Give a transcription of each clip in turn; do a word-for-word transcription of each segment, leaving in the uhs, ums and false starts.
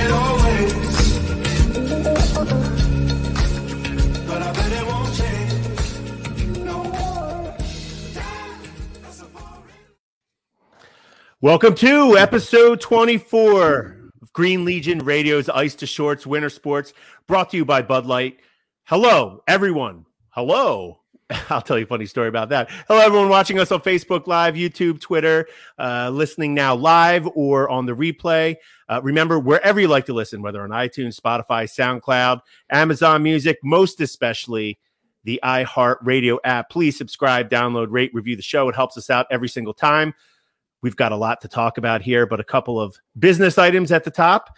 it always. But I bet it won't change. No. Welcome to episode twenty-four of Green Legion Radio's Ice to Shorts Winter Sports, brought to you by Bud Light. Hello, everyone. Hello. I'll tell you a funny story about that. Hello, everyone watching us on Facebook Live, YouTube, Twitter, uh, listening now live or on the replay. Uh, remember, wherever you like to listen, whether on iTunes, Spotify, SoundCloud, Amazon Music, most especially the iHeartRadio app, please subscribe, download, rate, review the show. It helps us out every single time. We've got a lot to talk about here, but a couple of business items at the top.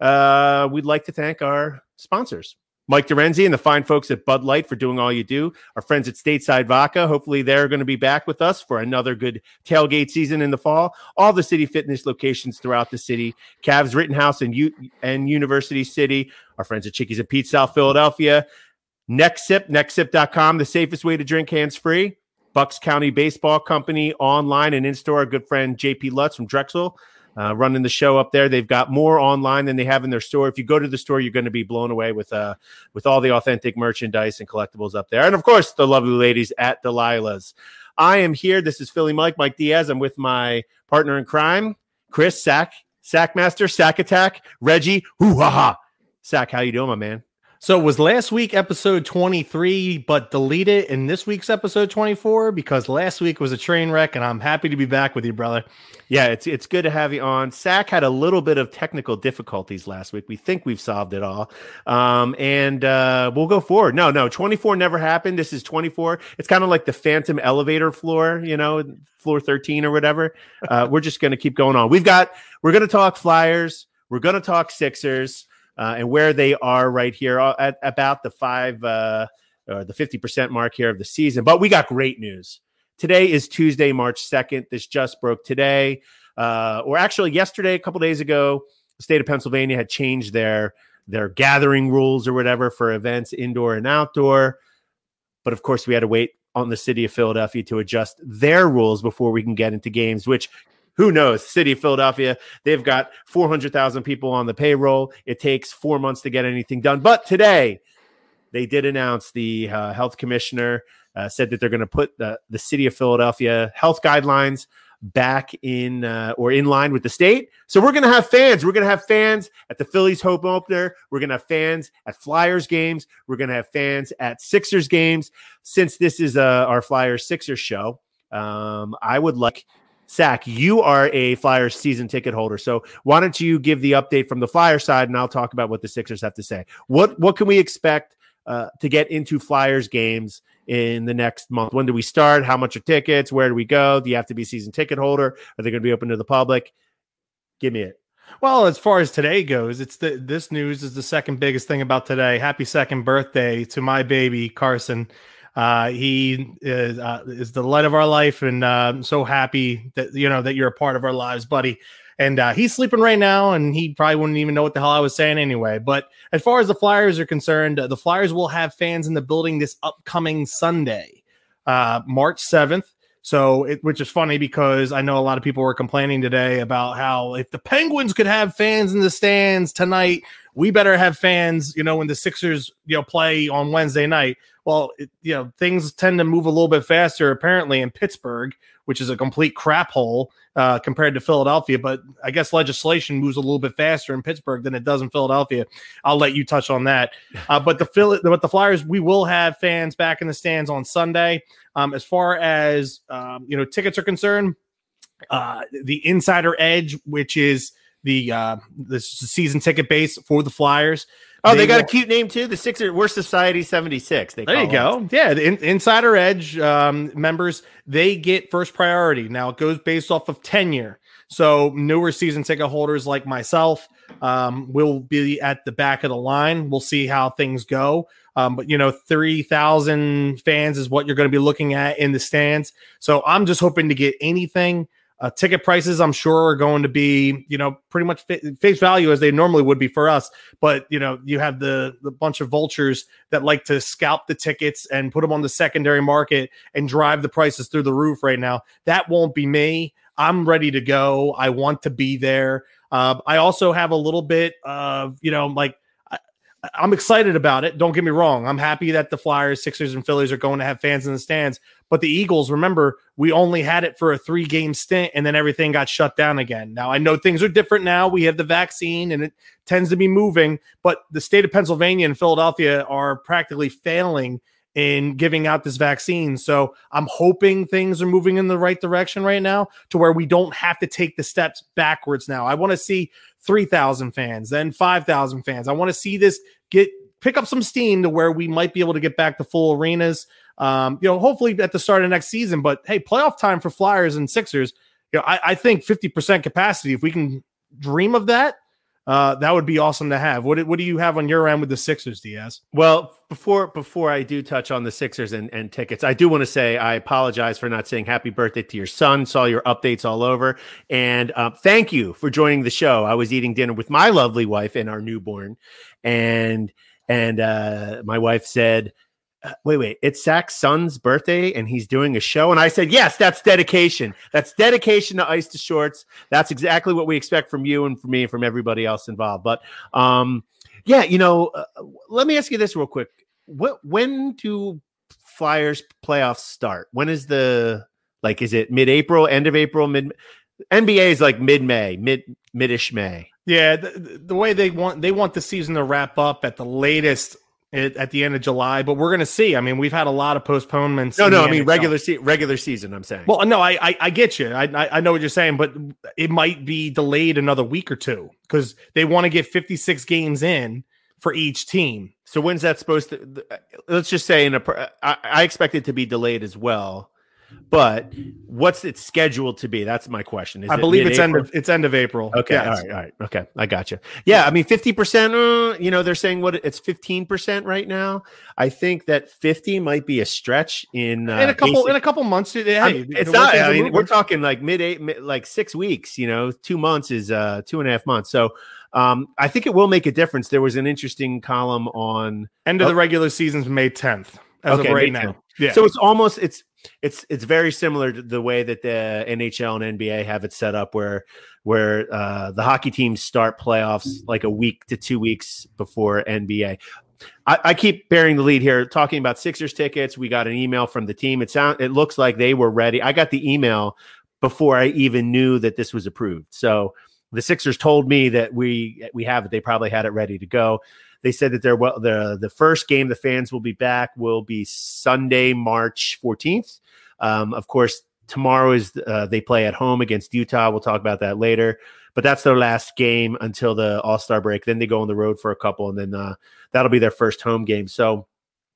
Uh, we'd like to thank our sponsors, Mike Dorenzi and the fine folks at Bud Light for doing all you do. Our friends at Stateside Vodka, hopefully they're going to be back with us for another good tailgate season in the fall. All the City Fitness locations throughout the city, Cavs Rittenhouse and, U- and University City. Our friends at Chickies and Pete, South Philadelphia. Next Sip, next sip dot com, the safest way to drink hands-free. Bucks County Baseball Company, online and in-store. Our good friend J P Lutz from Drexel. Uh, running the show up there. They've got more online than they have in their store. If you go to the store, you're going to be blown away with uh, with all the authentic merchandise and collectibles up there. And, of course, the lovely ladies at Delilah's. I am here. This is Philly Mike, Mike Diaz. I'm with my partner in crime, Chris Sack, Sackmaster, Sack Attack, Reggie. Hoo-ha-ha. Sack, how you doing, my man? So was last week episode twenty-three, but deleted in this week's episode twenty-four because last week was a train wreck, and I'm happy to be back with you, brother. Yeah, it's it's good to have you on. Sack had a little bit of technical difficulties last week. We think we've solved it all, um, and uh, we'll go forward. No, no, twenty-four never happened. This is twenty-four. It's kind of like the Phantom elevator floor, you know, floor thirteen or whatever. Uh, we're just going to keep going on. We've got we're going to talk Flyers. We're going to talk Sixers. Uh, and where they are right here at about the five uh, or the fifty percent mark here of the season. But we got great news. Today is Tuesday, March second. This just broke today. Uh, or actually yesterday, a couple days ago, the state of Pennsylvania had changed their, their gathering rules or whatever for events, indoor and outdoor. But of course, we had to wait on the city of Philadelphia to adjust their rules before we can get into games, which who knows? City of Philadelphia, they've got four hundred thousand people on the payroll. It takes four months to get anything done. But today, they did announce the uh, health commissioner uh, said that they're going to put the, the City of Philadelphia health guidelines back in uh, or in line with the state. So we're going to have fans. We're going to have fans at the Phillies home opener. We're going to have fans at Flyers games. We're going to have fans at Sixers games. Since this is uh, our Flyers Sixers show, um, I would like Sack, you are a Flyers season ticket holder, so why don't you give the update from the Flyers side, and I'll talk about what the Sixers have to say. What what can we expect uh, to get into Flyers games in the next month? When do we start? How much are tickets? Where do we go? Do you have to be a season ticket holder? Are they going to be open to the public? Give me it. Well, as far as today goes, it's the this news is the second biggest thing about today. Happy second birthday to my baby Carson. Uh, he is, uh, is the light of our life, and uh, I'm so happy that you know that you're a part of our lives, buddy. And uh, he's sleeping right now, and he probably wouldn't even know what the hell I was saying anyway. But as far as the Flyers are concerned, uh, the Flyers will have fans in the building this upcoming Sunday, uh, March seventh. So, it, which is funny because I know a lot of people were complaining today about how if the Penguins could have fans in the stands tonight, we better have fans, you know, when the Sixers, you know, play on Wednesday night. Well, it, you know, things tend to move a little bit faster apparently in Pittsburgh, which is a complete crap hole uh, compared to Philadelphia. But I guess legislation moves a little bit faster in Pittsburgh than it does in Philadelphia. I'll let you touch on that. Uh, but the Philly, but the Flyers, we will have fans back in the stands on Sunday. Um, as far as um, you know, tickets are concerned, uh, the Insider Edge, which is the uh, the season ticket base for the Flyers. Oh, they, they got will, a cute name too. The Sixers, we're Society seventy-six. They there you go. Us. Yeah, the in, Insider Edge um, members, they get first priority. Now it goes based off of tenure. So newer season ticket holders like myself um, will be at the back of the line. We'll see how things go. Um, but, you know, three thousand fans is what you're going to be looking at in the stands. So I'm just hoping to get anything. Uh, ticket prices, I'm sure, are going to be, you know, pretty much face value as they normally would be for us. But, you know, you have the, the bunch of vultures that like to scalp the tickets and put them on the secondary market and drive the prices through the roof right now. That won't be me. I'm ready to go. I want to be there. Uh, I also have a little bit of, you know, like I, I'm excited about it. Don't get me wrong. I'm happy that the Flyers, Sixers, and Phillies are going to have fans in the stands. But the Eagles, remember, we only had it for a three game stint and then everything got shut down again. Now, I know things are different now. We have the vaccine and it tends to be moving, but the state of Pennsylvania and Philadelphia are practically failing in giving out this vaccine. So I'm hoping things are moving in the right direction right now to where we don't have to take the steps backwards now. I want to see three thousand fans, then five thousand fans. I want to see this get pick up some steam to where we might be able to get back to full arenas. Um, you know, hopefully at the start of next season, but hey, playoff time for Flyers and Sixers. You know, I, I think fifty percent capacity, if we can dream of that, uh, that would be awesome to have. What, what do you have on your end with the Sixers, Diaz? Well, before before I do touch on the Sixers and, and tickets, I do want to say I apologize for not saying happy birthday to your son. Saw your updates all over. And uh, thank you for joining the show. I was eating dinner with my lovely wife and our newborn. And, and uh, my wife said, wait, wait, it's Zach's son's birthday and he's doing a show. And I said, yes, that's dedication. That's dedication to Ice to Shorts. That's exactly what we expect from you and from me and from everybody else involved. But um, yeah, you know, uh, let me ask you this real quick. What, when do Flyers playoffs start? When is the, like, is it mid-April, end of April, mid N B A is like mid-May, mid, mid-ish May. Yeah. The, the way they want, they want the season to wrap up at the latest at the end of July, but we're going to see. I mean, we've had a lot of postponements. No, no, I mean, N H L. regular se- regular season, I'm saying. Well, no, I, I, I get you. I, I know what you're saying, but it might be delayed another week or two because they want to get fifty-six games in for each team. So when's that supposed to, let's just say in a, I, I expect it to be delayed as well, but what's it scheduled to be? That's my question. Is I it believe it's mid-April? end of, it's end of April. Okay. Yes. All right. All right. Okay. I got you. Yeah. I mean, fifty percent, uh, you know, they're saying what it's fifteen percent right now. I think that fifty might be a stretch in, uh, in a couple, basic, in a couple months. Hey, I'm, it's not, I mean, we're talking like mid eight, mid, like six weeks, you know, two months is uh two and a half months. So, um, I think it will make a difference. There was an interesting column on end of oh, the regular season's May tenth as okay, of right May now. tenth. Yeah. So it's almost, it's, It's it's very similar to the way that the N H L and N B A have it set up, where where uh, the hockey teams start playoffs like a week to two weeks before N B A. I, I keep bearing the lead here, talking about Sixers tickets. We got an email from the team. It sound it looks like they were ready. I got the email before I even knew that this was approved. So the Sixers told me that we we have it. They probably had it ready to go. They said that they're well, the the first game the fans will be back will be Sunday, March fourteenth. Um, of course, tomorrow is uh, they play at home against Utah. We'll talk about that later. But that's their last game until the All-Star break. Then they go on the road for a couple, and then uh, that'll be their first home game. So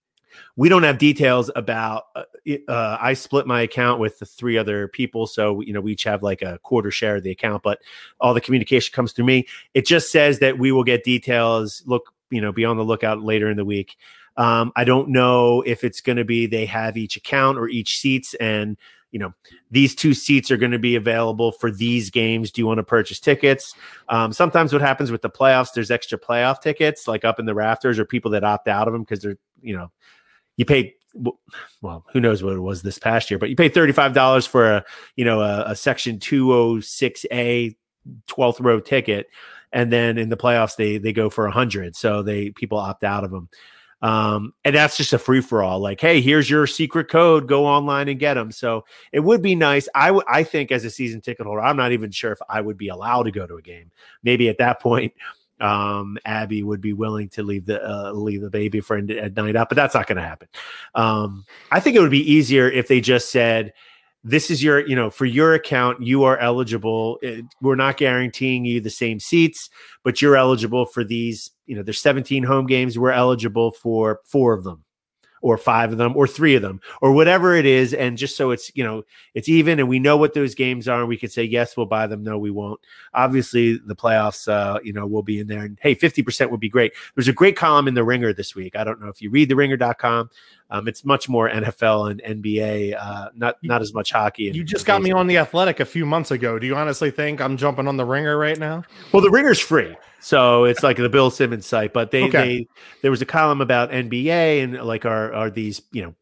we don't have details about. Uh, uh, I split my account with the three other people, so you know we each have like a quarter share of the account. But all the communication comes through me. It just says that we will get details. Look. You know, be on the lookout later in the week. Um, I don't know if it's going to be they have each account or each seats, and you know these two seats are going to be available for these games. Do you want to purchase tickets? Um, sometimes what happens with the playoffs, there's extra playoff tickets like up in the rafters, or people that opt out of them because they're you know you pay. Well, who knows what it was this past year, but you pay thirty-five dollars for a you know a, a section two oh six A twelfth row ticket. And then in the playoffs, they they go for a hundred. So they people opt out of them. Um, and that's just a free for all. Like, hey, here's your secret code. Go online and get them. So it would be nice. I w- I think as a season ticket holder, I'm not even sure if I would be allowed to go to a game. Maybe at that point, um, Abby would be willing to leave the uh, leave the baby friend at night out, but that's not going to happen. Um, I think it would be easier if they just said, this is your, you know, for your account, you are eligible. It, we're not guaranteeing you the same seats, but you're eligible for these, you know, there's seventeen home games. We're eligible for four of them or five of them or three of them or whatever it is. And just so it's, you know, it's even and we know what those games are and we could say, yes, we'll buy them. No, we won't. Obviously the playoffs, uh, you know, will be in there and hey, fifty percent would be great. There's a great column in the Ringer this week. I don't know if you read the ringer dot com. Um, it's much more N F L and N B A, uh, not not as much hockey. And, you just got me on The Athletic a few months ago. Do you honestly think I'm jumping on the Ringer right now? Well, the Ringer's free, so it's like the Bill Simmons site. But they, okay. they there was a column about N B A and like are are these you know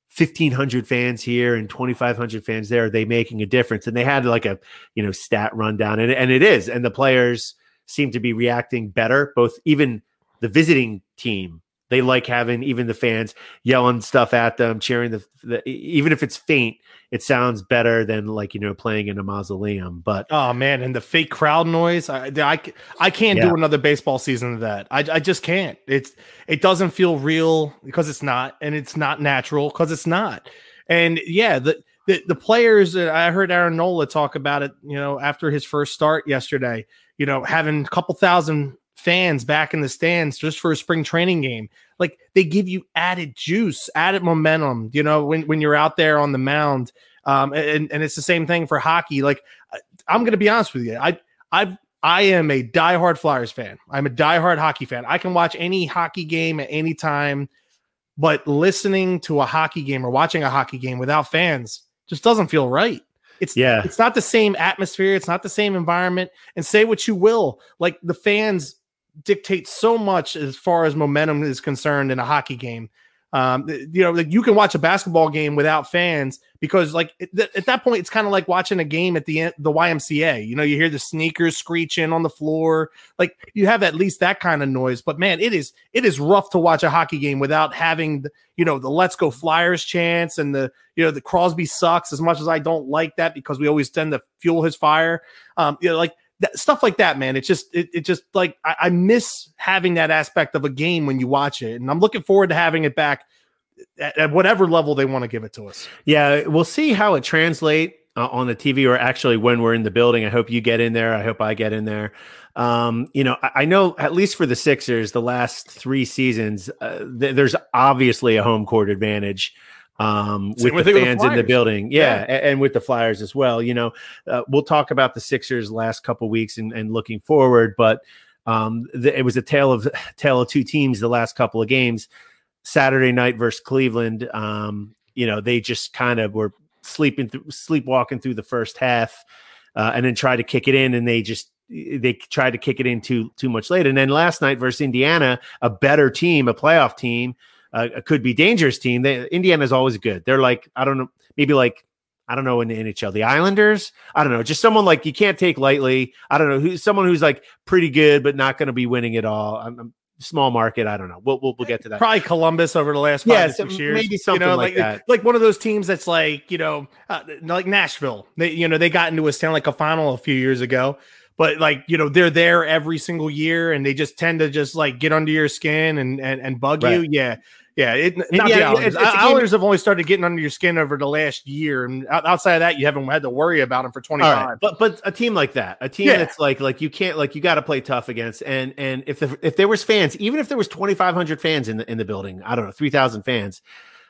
fifteen hundred fans here and twenty-five hundred fans there, are they making a difference? And they had like a, you know, stat rundown, and, and it is. And the players seem to be reacting better, both even the visiting team. They like having even the fans yelling stuff at them, cheering the, the even if it's faint, it sounds better than like, you know, playing in a mausoleum. But oh man, and the fake crowd noise, I I, I can't yeah. do another baseball season of that. I I just can't. It's it doesn't feel real because it's not, and it's not natural because it's not. And yeah, the the, the players. I heard Aaron Nola talk about it. You know, after his first start yesterday, you know, having a couple thousand fans back in the stands just for a spring training game. Like, they give you added juice, added momentum, you know, when, when you're out there on the mound. Um, and, and it's the same thing for hockey. Like, I'm going to be honest with you. I, I, I am a diehard Flyers fan. I'm a diehard hockey fan. I can watch any hockey game at any time, but listening to a hockey game or watching a hockey game without fans just doesn't feel right. It's yeah. It's not the same atmosphere. It's not the same environment. And say what you will, like, the fans dictate so much as far as momentum is concerned in a hockey game. Um, you know, like, you can watch a basketball game without fans because, like, th- at that point, it's kind of like watching a game at the the Y M C A. You know, you hear the sneakers screeching on the floor. Like, you have at least that kind of noise. But man, it is it is rough to watch a hockey game without having the, you know, the "Let's Go Flyers" chants and the, you know, the Crosby sucks. As much as I don't like that because we always tend to fuel his fire. Um, you know, like. That, stuff like that, man. It's just, it, it just like, I, I miss having that aspect of a game when you watch it. And I'm looking forward to having it back at, at whatever level they want to give it to us. Yeah. We'll see how it translates uh, on the T V, or actually when we're in the building. I hope you get in there. I hope I get in there. Um, you know, I, I know at least for the Sixers, the last three seasons, uh, th- there's obviously a home court advantage. Um, with the fans with the in the building. Yeah, yeah. And, and with the Flyers as well. You know, uh, we'll talk about the Sixers last couple of weeks and, and looking forward, but um, the, it was a tale of tale of two teams the last couple of games. Saturday night versus Cleveland, um, you know, they just kind of were sleeping through, sleepwalking through the first half, uh, and then tried to kick it in, and they just they tried to kick it in too too much late. And then last night versus Indiana, a better team, a playoff team. Uh, a could be dangerous team. They, Indiana's always good. They're like, I don't know, maybe like, I don't know, in the N H L, the Islanders. I don't know, just someone like you can't take lightly. I don't know, who's someone who's like pretty good, but not going to be winning it all. I'm, I'm small market. I don't know. We'll, we'll we'll get to that. Probably Columbus over the last five yeah, to six years. Maybe something you know, like, like that. Like one of those teams that's like, you know, uh, like Nashville. They, you know, they got into a Stanley Cup final a few years ago. But, like, you know, they're there every single year, and they just tend to just like get under your skin and and, and bug right. you. Yeah. Yeah, it, not yeah, the Islanders. It's, it's Islanders have only started getting under your skin over the last year, and outside of that, you haven't had to worry about them for twenty-five. Right. But but a team like that, a team yeah. that's like like you can't like you got to play tough against, and and if the, if there was fans, even if there was twenty-five hundred fans in the in the building, I don't know, three thousand fans,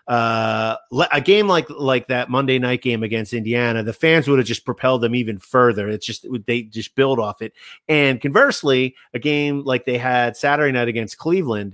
uh, a game like like that Monday night game against Indiana, the fans would have just propelled them even further. It's just they just build off it, and conversely, a game like they had Saturday night against Cleveland.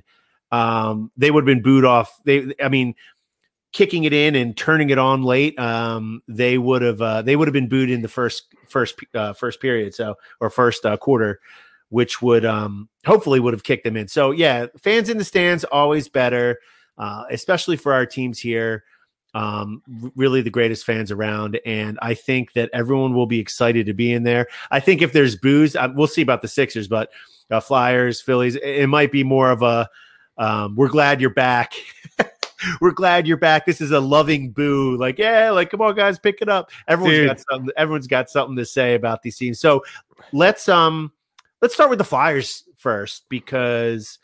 Um, they would have been booed off. They, I mean, kicking it in and turning it on late. Um, they would have, uh, they would have been booed in the first, first, uh, first period. So, or first uh, quarter, which would, um, hopefully would have kicked them in. So yeah, fans in the stands, always better, uh, especially for our teams here. Um, really the greatest fans around. And I think that everyone will be excited to be in there. I think if there's boos, uh, we'll see about the Sixers, but uh, Flyers, Phillies, it, it might be more of a, Um, we're glad you're back. We're glad you're back. This is a loving boo. Like, yeah, like, come on, guys, pick it up. Everyone's Dude. got something. Everyone's got something to say about these teams. So let's um let's start with the Flyers first, because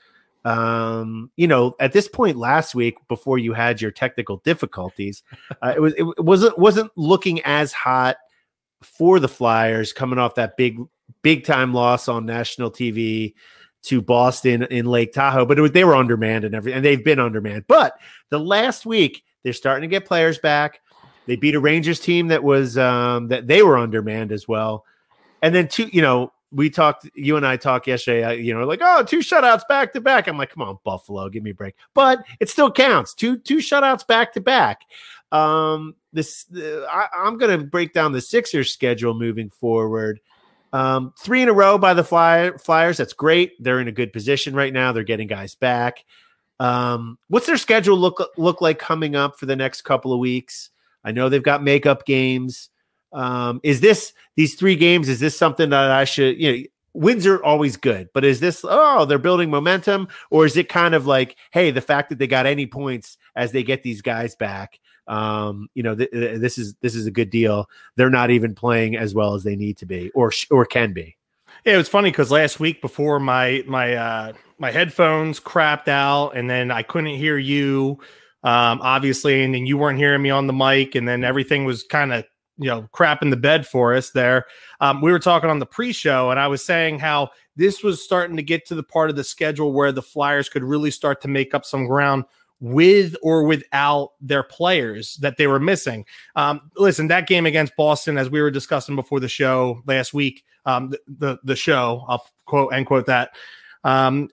um you know, at this point last week, before you had your technical difficulties, uh, it was it wasn't wasn't looking as hot for the Flyers coming off that big big time loss on national T V to Boston in Lake Tahoe, but it was, they were undermanned and everything, and they've been undermanned. But the last week, they're starting to get players back. They beat a Rangers team that was um, that they were undermanned as well. And then two, you know, we talked, you and I talked yesterday, uh, you know, like, oh, two shutouts back to back. I'm like, come on, Buffalo, give me a break. But it still counts. Two two shutouts back to back. Um, this uh, I, I'm going to break down the Sixers schedule moving forward. Um, three in a row by the Fly, Flyers. That's great. They're in a good position right now. They're getting guys back. Um, what's their schedule look look like coming up for the next couple of weeks? I know they've got makeup games. Um, is this these three games? Is this something that I should, you know, wins are always good, but is this, oh, they're building momentum, or is it kind of like, hey, the fact that they got any points as they get these guys back, um, you know, th- th- this is this is a good deal. They're not even playing as well as they need to be, or sh- or can be. Yeah, it was funny because last week before my my uh, my headphones crapped out, and then I couldn't hear you, um, obviously, and then you weren't hearing me on the mic, and then everything was kind of, you know, crap in the bed for us there. Um, we were talking on the pre-show, and I was saying how this was starting to get to the part of the schedule where the Flyers could really start to make up some ground with or without their players that they were missing. Um, listen, that game against Boston, as we were discussing before the show last week, um, the, the, the show, I'll quote and quote that, um,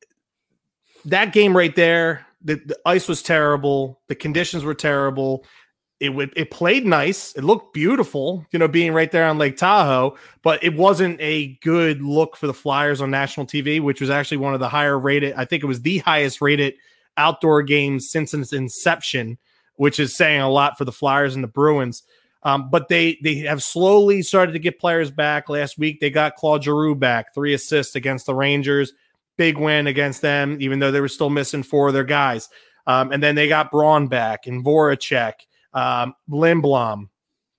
that game right there, the, the ice was terrible. The conditions were terrible. It would, it played nice. It looked beautiful, you know, being right there on Lake Tahoe, but it wasn't a good look for the Flyers on national T V, which was actually one of the higher rated. I think it was the highest rated outdoor games since its inception, which is saying a lot for the Flyers and the Bruins. Um, but they they have slowly started to get players back. Last week, they got Claude Giroux back, three assists against the Rangers. Big win against them, even though they were still missing four of their guys. Um, and then they got Braun back and Voracek, um, Lindblom,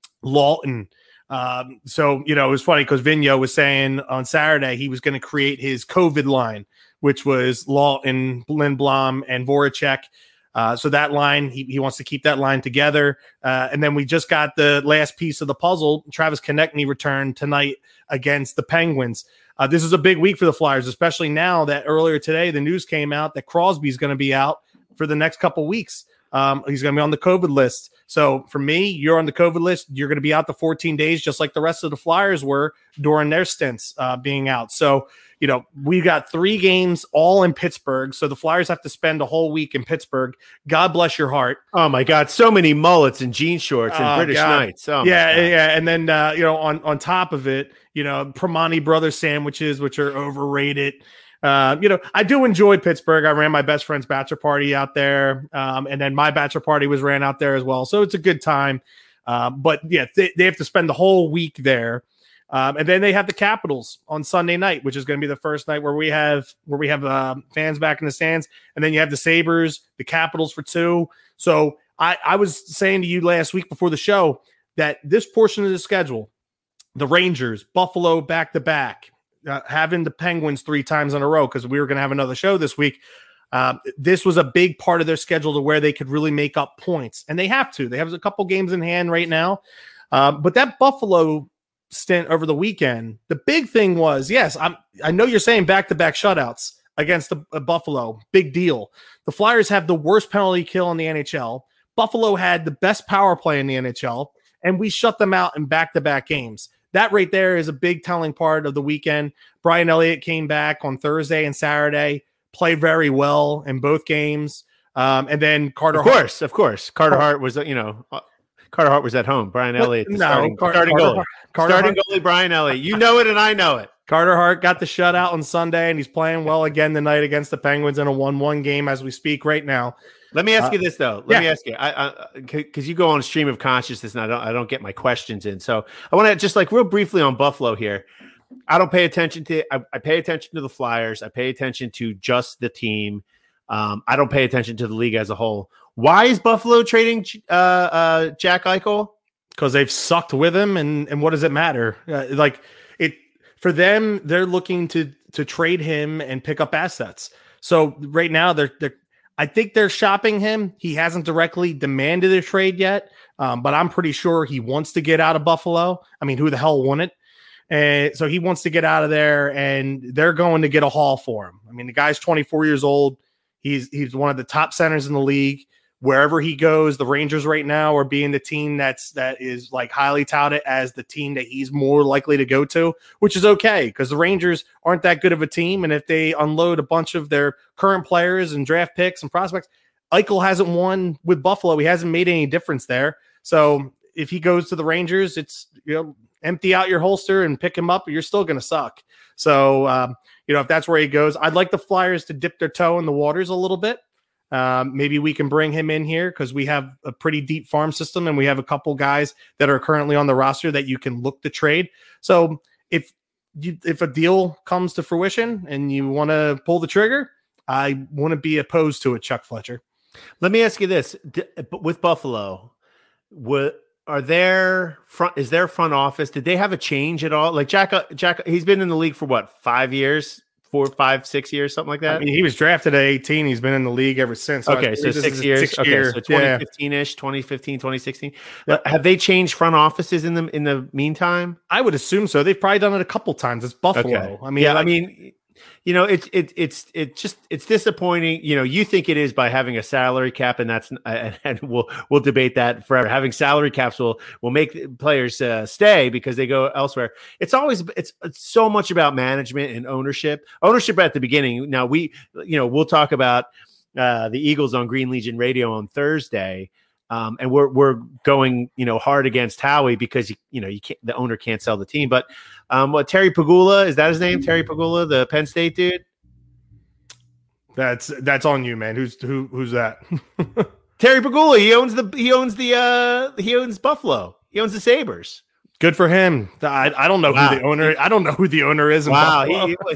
Lawton. Um, so, you know, it was funny because Vigneault was saying on Saturday he was going to create his COVID line, which was Lawton, Lindblom, and Voracek. Uh, so that line, he, he wants to keep that line together. Uh, and then we just got the last piece of the puzzle. Travis Konechny returned tonight against the Penguins. Uh, this is a big week for the Flyers, especially now that earlier today the news came out that Crosby's going to be out for the next couple weeks. Um, he's going to be on the COVID list. So for me, you're on the COVID list. You're going to be out the fourteen days, just like the rest of the Flyers were during their stints uh, being out. So, you know, we got three games all in Pittsburgh. So the Flyers have to spend a whole week in Pittsburgh. God bless your heart. Oh my God. So many mullets and jean shorts and Oh, British God. Knights. Oh, yeah. Yeah. And then, uh, you know, on, on top of it, you know, Primanti Brothers sandwiches, which are overrated. Uh, you know, I do enjoy Pittsburgh. I ran my best friend's bachelor party out there. Um, and then my bachelor party was ran out there as well. So it's a good time. Um, but yeah, they, they have to spend the whole week there. Um, and then they have the Capitals on Sunday night, which is going to be the first night where we have where we have uh, fans back in the stands. And then you have the Sabres, the Capitals for two. So I, I was saying to you last week before the show that this portion of the schedule, the Rangers, Buffalo back to back, uh, having the Penguins three times in a row because we were going to have another show this week. Um, this was a big part of their schedule to where they could really make up points, and they have to. They have a couple games in hand right now, um, but that Buffalo stint over the weekend, the big thing was, yes, I'm, I know you're saying back-to-back shutouts against the uh, Buffalo, big deal. The Flyers have the worst penalty kill in the N H L. Buffalo had the best power play in the N H L, and we shut them out in back-to-back games. That right there is a big telling part of the weekend. Brian Elliott came back on Thursday and Saturday, played very well in both games. Um, and then Carter Of course, Hart, of course. Carter Hart was, you know, Carter Hart was at home. Brian Elliott, no, starting, Car- starting Carter goalie. Hart- Carter starting Hart- goalie Brian Elliott. You know it and I know it. Carter Hart got the shutout on Sunday, and he's playing well again tonight against the Penguins in a one one game as we speak right now. Let me ask Uh, you this though. Let yeah. me ask you, I, because you go on a stream of consciousness, and I don't, I don't get my questions in. So I want to just like real briefly on Buffalo here. I don't pay attention to. I, I pay attention to the Flyers. I pay attention to just the team. Um, I don't pay attention to the league as a whole. Why is Buffalo trading uh, uh, Jack Eichel? Because they've sucked with him, and and what does it matter? Uh, like it for them, they're looking to to trade him and pick up assets. So right now, they're they're. I think they're shopping him. He hasn't directly demanded a trade yet, um, but I'm pretty sure he wants to get out of Buffalo. I mean, who the hell wouldn't? And so he wants to get out of there, and they're going to get a haul for him. I mean, the guy's twenty-four years old. He's he's one of the top centers in the league. Wherever he goes, the Rangers right now are being the team that's that is like highly touted as the team that he's more likely to go to, which is okay because the Rangers aren't that good of a team. And if they unload a bunch of their current players and draft picks and prospects, Eichel hasn't won with Buffalo. He hasn't made any difference there. So if he goes to the Rangers, it's, you know, empty out your holster and pick him up, or you're still going to suck. So, um, you know, if that's where he goes, I'd like the Flyers to dip their toe in the waters a little bit. Um, maybe we can bring him in here because we have a pretty deep farm system and we have a couple guys that are currently on the roster that you can look to trade. So if you, if a deal comes to fruition and you want to pull the trigger, I wouldn't be opposed to it, Chuck Fletcher. Let me ask you this: with Buffalo, what are their front? Is their front office? Did they have a change at all? Like Jack, Jack, he's been in the league for what, five years, four, five, six years, something like that. I mean, he was drafted at eighteen. He's been in the league ever since. So okay, so six years. Six okay, year. So twenty fifteen-ish, twenty fifteen, twenty sixteen. Yep. Have they changed front offices in the in the meantime? I would assume so. They've probably done it a couple times. It's Buffalo. Okay. I mean, yeah, like, I mean. You know, it's it, it's it's just it's disappointing. You know, you think it is by having a salary cap, and that's uh, and we'll we'll debate that forever. Having salary caps will will make players uh, stay because they go elsewhere. It's always it's, it's so much about management and ownership. Ownership at the beginning. Now we you know we'll talk about uh, the Eagles on Green Legion Radio on Thursday. Um, and we're we're going, you know, hard against Howie because you you know you can't the owner can't sell the team. But um, what Terry Pegula, is that his name? Terry Pegula, the Penn State dude. That's that's on you, man. Who's who? Who's that? Terry Pegula. He owns the he owns the uh, he owns Buffalo. He owns the Sabres. Good for him. I, I don't know wow. who the owner. I don't know who the owner is. In wow, he, he,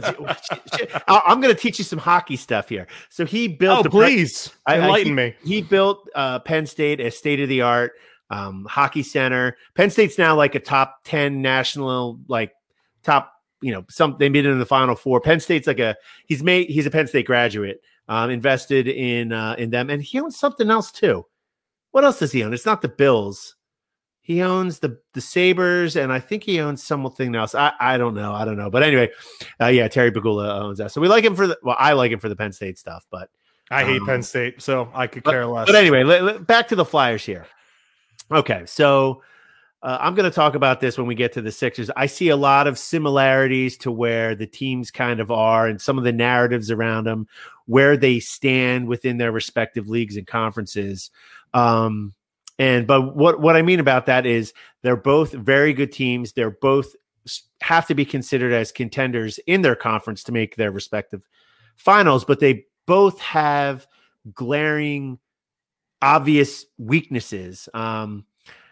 I'm going to teach you some hockey stuff here. So he built. Oh, please I, enlighten I, me. He, he built uh, Penn State, a state of the art um, hockey center. Penn State's now like a top ten national, like top. You know, some they made it in the Final Four. Penn State's like a he's made. He's a Penn State graduate. Um, invested in uh, in them, and he owns something else too. What else does he own? It's not the Bills. He owns the the Sabres, and I think he owns something else. I, I don't know. I don't know. But anyway, uh, yeah, Terry Pegula owns that. So we like him for the – well, I like him for the Penn State stuff. But I hate um, Penn State, so I could but, care less. But anyway, let, let, back to the Flyers here. Okay, so uh, I'm going to talk about this when we get to the Sixers. I see a lot of similarities to where the teams kind of are and some of the narratives around them, where they stand within their respective leagues and conferences. Um And but what, what I mean about that is they're both very good teams. They're both have to be considered as contenders in their conference to make their respective finals, but they both have glaring, obvious weaknesses. Um,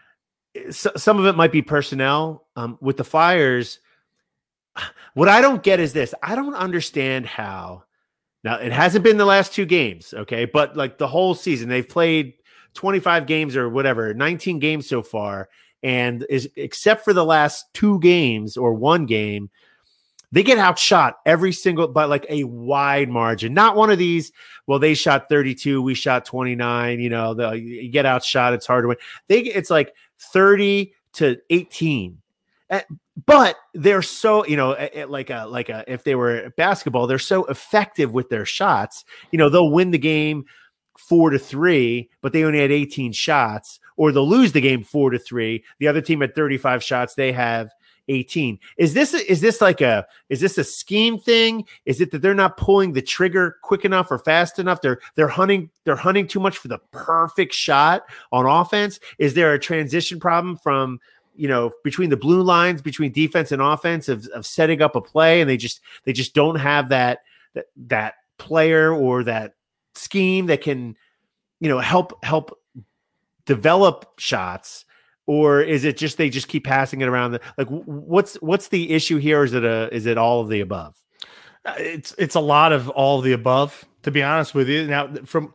so, some of it might be personnel. Um, with the Flyers, what I don't get is this. I don't understand how. Now, it hasn't been the last two games, okay? But like the whole season, they've played twenty-five games or whatever, nineteen games so far. And is except for the last two games or one game, they get outshot every single, by like a wide margin. Not one of these, well, they shot thirty-two, we shot twenty-nine, you know, the, you get outshot, it's hard to win. They It's like thirty to eighteen. But they're so, you know, like a, like a, if they were basketball, they're so effective with their shots. You know, they'll win the game four to three, but they only had eighteen shots, or they'll lose the game four to three. The other team had thirty-five shots. They have eighteen. Is this, is this like a, is this a scheme thing? Is it that they're not pulling the trigger quick enough or fast enough? They're, they're hunting, they're hunting too much for the perfect shot on offense. Is there a transition problem from, you know, between the blue lines, between defense and offense of, of setting up a play, and they just, they just don't have that, that, that player or that scheme that can, you know, help help develop shots? Or is it just they just keep passing it around? The, like, what's what's the issue here? Is it a is it all of the above? It's it's a lot of all of the above, to be honest with you. Now, from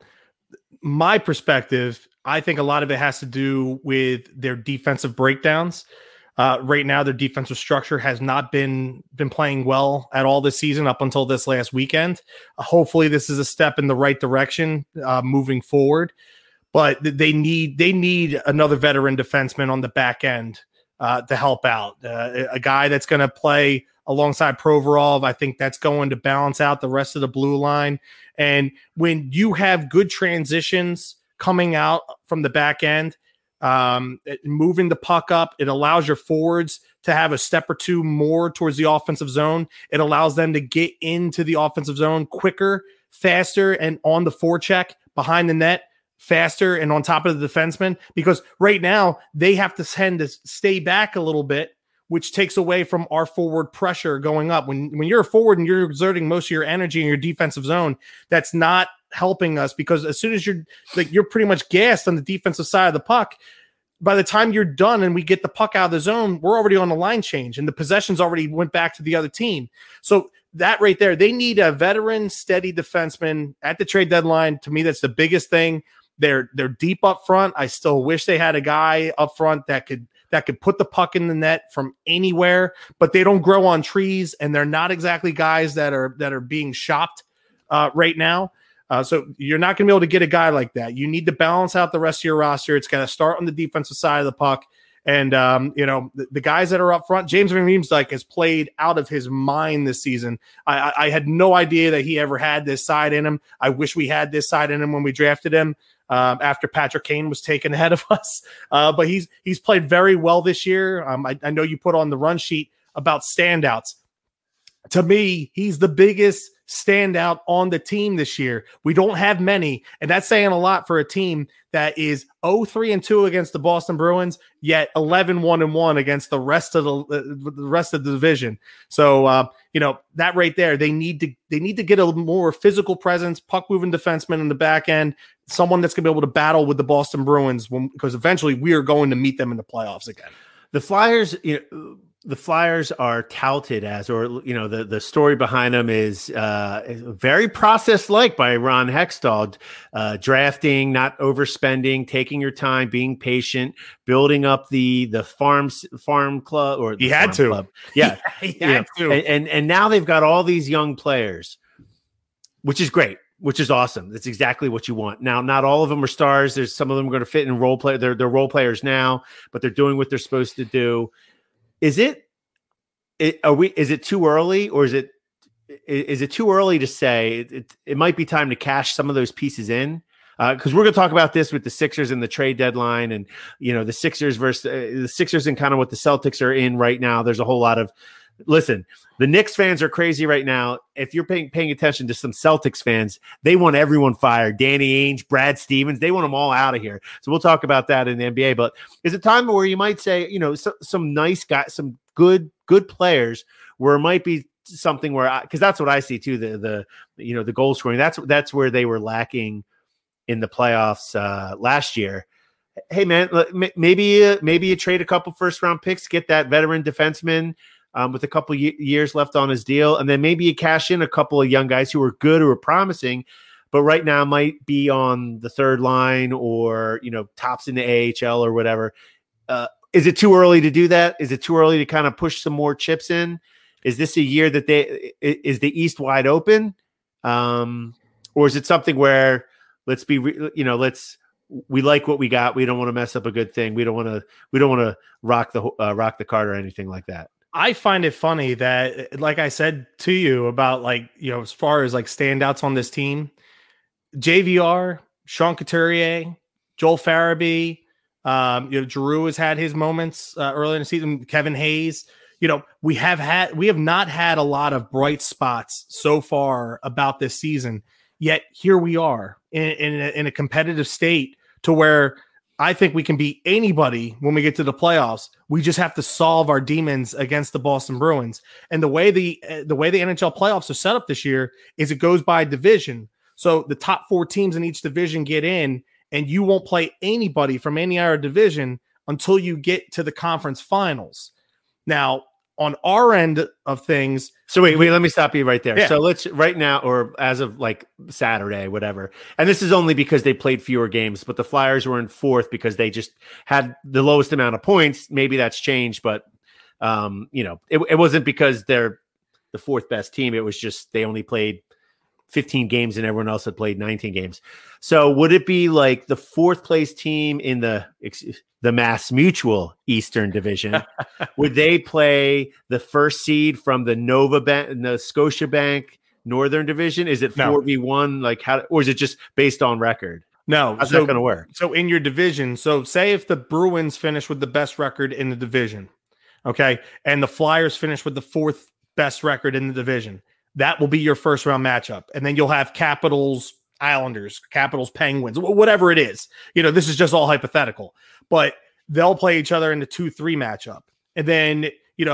my perspective, I think a lot of it has to do with their defensive breakdowns. Uh, right now, their defensive structure has not been been playing well at all this season up until this last weekend. Uh, hopefully, this is a step in the right direction uh, moving forward. But they need they need another veteran defenseman on the back end uh, to help out. Uh, a guy that's going to play alongside Provorov. I think that's going to balance out the rest of the blue line. And when you have good transitions coming out from the back end, um, moving the puck up, it allows your forwards to have a step or two more towards the offensive zone. It allows them to get into the offensive zone quicker, faster, and on the forecheck behind the net faster and on top of the defenseman, because right now they have to tend to stay back a little bit, which takes away from our forward pressure going up. When when you're a forward and you're exerting most of your energy in your defensive zone, that's not helping us because as soon as you're like you're pretty much gassed on the defensive side of the puck, by the time you're done and we get the puck out of the zone, we're already on the line change and the possessions already went back to the other team. So that right there, they need a veteran, steady defenseman at the trade deadline. To me, that's the biggest thing. They're they're deep up front. I still wish they had a guy up front that could that could put the puck in the net from anywhere, but they don't grow on trees, and they're not exactly guys that are that are being shopped uh, right now. Uh, so you're not going to be able to get a guy like that. You need to balance out the rest of your roster. It's got to start on the defensive side of the puck. And, um, you know, the, the guys that are up front, James Van Riemsdyk has played out of his mind this season. I, I, I had no idea that he ever had this side in him. I wish we had this side in him when we drafted him um, after Patrick Kane was taken ahead of us. Uh, but he's he's played very well this year. Um, I, I know you put on the run sheet about standouts. To me, he's the biggest standout on the team this year. We don't have many, and that's saying a lot for a team that is oh three and two against the Boston Bruins, yet eleven one and one against the rest of the, uh, the rest of the division. So, uh, you know, that right there, they need to they need to get a more physical presence, puck moving defenseman in the back end, someone that's going to be able to battle with the Boston Bruins when, because eventually we are going to meet them in the playoffs again. The Flyers, you know, the Flyers are touted as, or, you know, the, the story behind them is uh, very process-like by Ron Hextall, uh, drafting, not overspending, taking your time, being patient, building up the the farms farm club or the he had to, club. yeah, he had you know, to, and, and and now they've got all these young players, which is great. Which is awesome. That's exactly what you want. Now, not all of them are stars. There's some of them are going to fit in role play. They're they're role players now, but they're doing what they're supposed to do. Is it, it are we? Is it too early, or is it is it too early to say it? It, it might be time to cash some of those pieces in, because uh, we're going to talk about this with the Sixers and the trade deadline, and you know the Sixers versus uh, the Sixers and kind of what the Celtics are in right now. There's a whole lot of listen. The Knicks fans are crazy right now. If you're paying paying attention to some Celtics fans, they want everyone fired. Danny Ainge, Brad Stevens, they want them all out of here. So we'll talk about that in the N B A. But is it time where you might say, you know, so, some nice guys, some good good players, where it might be something where, because that's what I see too. The the you know the goal scoring. That's that's where they were lacking in the playoffs uh, last year. Hey man, maybe uh, maybe you trade a couple first round picks, get that veteran defenseman. Um, with a couple y- years left on his deal. And then maybe you cash in a couple of young guys who are good, who are promising, but right now might be on the third line or, you know, tops in the A H L or whatever. Uh, is it too early to do that? Is it too early to kind of push some more chips in? Is this a year that they, is the East wide open? Um, or is it something where let's be, re- you know, let's, we like what we got. We don't want to mess up a good thing. We don't want to, we don't want to rock the, uh, rock the cart or anything like that. I find it funny that, like I said to you about, like, you know, as far as like standouts on this team, J V R, Sean Couturier, Joel Farabee, um, you know, Giroux has had his moments uh, early in the season. Kevin Hayes, you know, we have had, we have not had a lot of bright spots so far about this season. Yet here we are in in a, in a competitive state to where I think we can beat anybody when we get to the playoffs. We just have to solve our demons against the Boston Bruins. And the way the the way the N H L playoffs are set up this year is it goes by division. So the top four teams in each division get in, and you won't play anybody from any other division until you get to the conference finals. Now, on our end of things. So wait, wait, let me stop you right there. Yeah. So let's right now, or as of like Saturday, whatever. And this is only because they played fewer games, but the Flyers were in fourth because they just had the lowest amount of points. Maybe that's changed, but um, you know, it, it wasn't because they're the fourth best team. It was just, they only played fifteen games and everyone else had played nineteen games. So would it be like the fourth place team in the, the Mass Mutual Eastern Division? Would they play the first seed from the Nova Bank, the Scotiabank Northern Division? Is it four v one? Like how, or is it just based on record? No. How's so, that going to work? So in your division, so say if the Bruins finish with the best record in the division, okay, and the Flyers finish with the fourth best record in the division, that will be your first round matchup. And then you'll have Capitals, Islanders, Capitals, Penguins, whatever it is. You know, this is just all hypothetical, but they'll play each other in the two three matchup. And then, you know,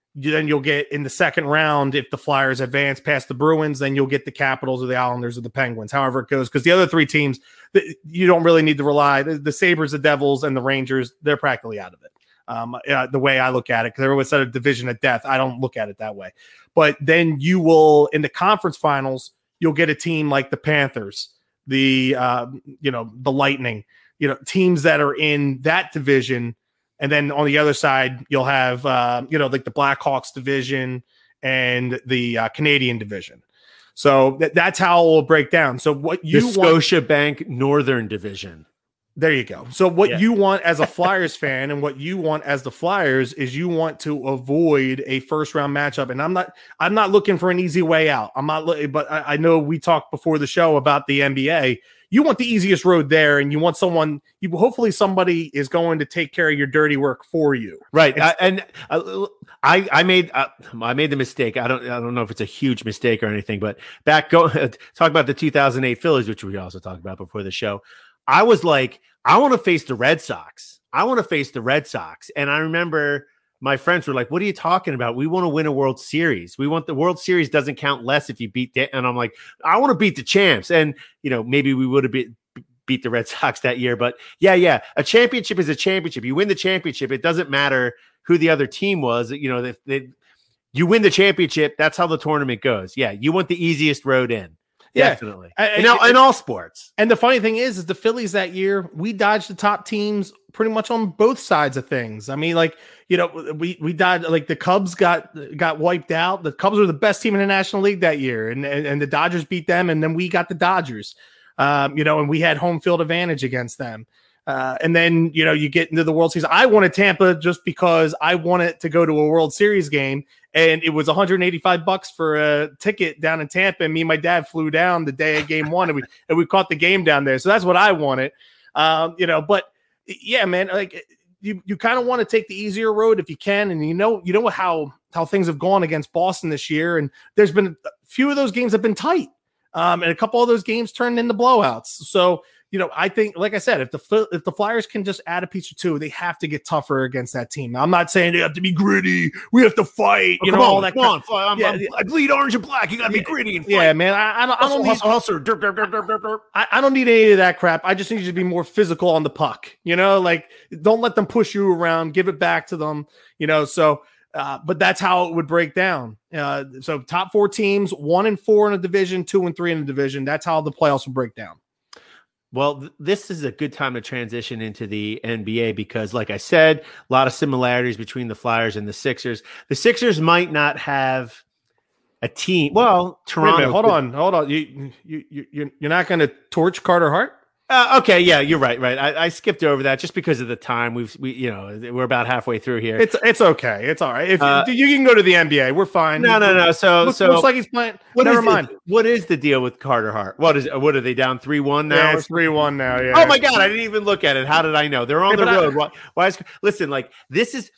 you, then you'll get in the second round, if the Flyers advance past the Bruins, then you'll get the Capitals or the Islanders or the Penguins, however it goes. Because the other three teams, you don't really need to rely. The, the Sabres, the Devils, and the Rangers, they're practically out of it. Um, uh, the way I look at it, because everyone said a division of death. I don't look at it that way. But then you will, in the conference finals, you'll get a team like the Panthers, the uh, you know, the Lightning, you know, teams that are in that division. And then on the other side, you'll have, uh, you know, like the Blackhawks division and the uh, Canadian division. So th- that's how it will break down. So what you the want, Scotiabank Northern Division. There you go. So what Yeah. you want as a Flyers fan and what you want as the Flyers is you want to avoid a first round matchup. And I'm not, I'm not looking for an easy way out. I'm not looking, but I, I know we talked before the show about the N B A. You want the easiest road there, and you want someone, you hopefully somebody is going to take care of your dirty work for you. Right. I, and uh, I, I made, uh, I made the mistake. I don't, I don't know if it's a huge mistake or anything, but back go talk about the two thousand eight Phillies, which we also talked about before the show. I was like, I want to face the Red Sox. I want to face the Red Sox. And I remember my friends were like, what are you talking about? We want to win a World Series. We want the World Series doesn't count less if you beat the, and I'm like, I want to beat the champs. And, you know, maybe we would have beat, beat the Red Sox that year, but yeah, yeah. A championship is a championship. You win the championship. It doesn't matter who the other team was. You know, if they, you win the championship, that's how the tournament goes. Yeah. You want the easiest road in. Yeah, definitely. I, I, in, all, in all sports. And the funny thing is, is the Phillies that year, we dodged the top teams pretty much on both sides of things. I mean, like, you know, we we died, like the Cubs got got wiped out. The Cubs were the best team in the National League that year, and and, and the Dodgers beat them, and then we got the Dodgers. Um, you know, and we had home field advantage against them. Uh, and then, you know, you get into the World Series. I wanted Tampa just because I wanted to go to a World Series game. And it was one hundred eighty-five bucks for a ticket down in Tampa. And me and my dad flew down the day of game one, and we and we caught the game down there. So that's what I wanted, um, you know. But yeah, man, like you, you kind of want to take the easier road if you can. And you know, you know how how things have gone against Boston this year. And there's been a few of those games have been tight, um, and a couple of those games turned into blowouts. So, you know, I think, like I said, if the if the Flyers can just add a piece or two, they have to get tougher against that team. Now, I'm not saying they have to be gritty. We have to fight. Oh, you know, on, all that. Come on, I'm, yeah, I'm, I bleed orange and black. You got to yeah, be gritty and fight. Yeah, man. I, I don't. I don't need. Hustle, hustle, derp, derp, derp, derp, derp, derp. I, I don't need any of that crap. I just need you to be more physical on the puck. You know, like don't let them push you around. Give it back to them. You know, so. Uh, but that's how it would break down. Uh, so top four teams, one and four in a division, two and three in a division. That's how the playoffs will break down. Well, th- this is a good time to transition into the N B A because, like I said, a lot of similarities between the Flyers and the Sixers. The Sixers might not have a team. Well, Toronto. Wait a minute, hold on, hold on. You you you you're not going to torch Carter Hart? Uh, okay, yeah, you're right. Right, I, I skipped over that just because of the time. We've we you know we're about halfway through here. It's it's okay. It's all right. If Uh, you can go to the N B A, we're fine. No, no, no. So, looks, so looks like he's playing. what Never is mind. The, what is the deal with Carter Hart? What is? What are they down three one now? Yeah, it's three one now. Yeah. Oh my God, I didn't even look at it. How did I know? They're on Hey, the but I- road. Why, why is listen? Like this is.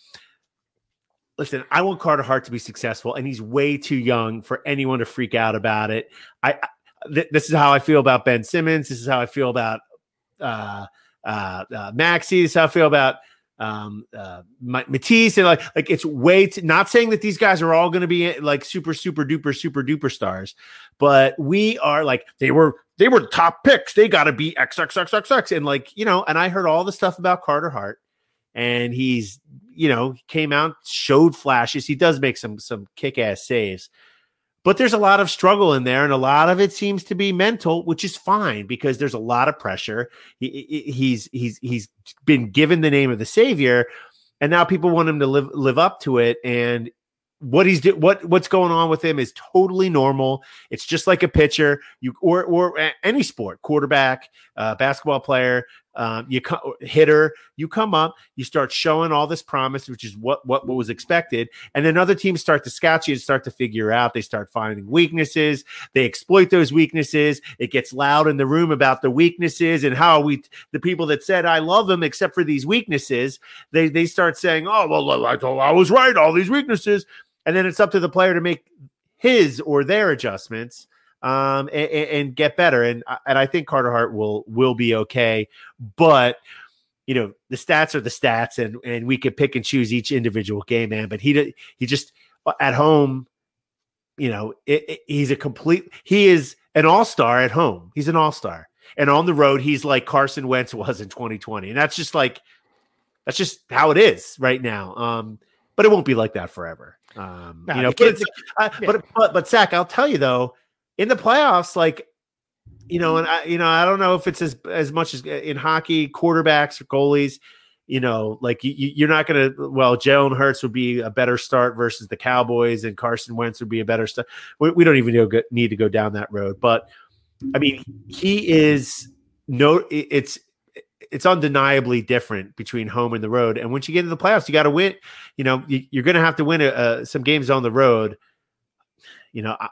Listen, I want Carter Hart to be successful, and he's way too young for anyone to freak out about it. I. I th- this is how I feel about Ben Simmons. This is how I feel about. Uh, uh, uh, Maxey. This is how I feel about um, uh, Matisse, and like, like it's way too, not saying that these guys are all going to be like super, super duper, super duper stars, but we are like they were, they were top picks. They got to be X X X X X, and like you know, and I heard all the stuff about Carter Hart, and he's you know came out, showed flashes. He does make some some kick ass saves. But there's a lot of struggle in there, and a lot of it seems to be mental, which is fine because there's a lot of pressure. He, he's he's he's been given the name of the savior, and now people want him to live live up to it. And what he's do, what what's going on with him is totally normal. It's just like a pitcher, you or or any sport, quarterback, uh, basketball player, um, you co- hitter. You come up, you start showing all this promise, which is what what what was expected, and then other teams start to scout you and start to figure out. They start finding weaknesses. They exploit those weaknesses. It gets loud in the room about the weaknesses and how we the people that said I love them except for these weaknesses. They they start saying, oh well, I told I was right. All these weaknesses. And then it's up to the player to make his or their adjustments um, and, and get better. And and I think Carter Hart will will be okay. But you know the stats are the stats, and and we could pick and choose each individual game, man. But he he just at home, you know, it, it, he's a complete, he is an all-star at home. He's an all-star. And on the road, he's like Carson Wentz was in twenty twenty. And that's just like, that's just how it is right now. Um, but it won't be like that forever. Um, nah, you know, but, kids, uh, yeah. but, but, but Zach, I'll tell you though, in the playoffs, like, you know, and I, you know, I don't know if it's as, as much as in hockey, quarterbacks or goalies, you know, like you, you're not going to, well, Jalen Hurts would be a better start versus the Cowboys and Carson Wentz would be a better start. We, we don't even go, need to go down that road, but I mean, he is no, it's, it's undeniably different between home and the road. And once you get into the playoffs, you got to win, you know, you, you're going to have to win a, uh, some games on the road. You know, I,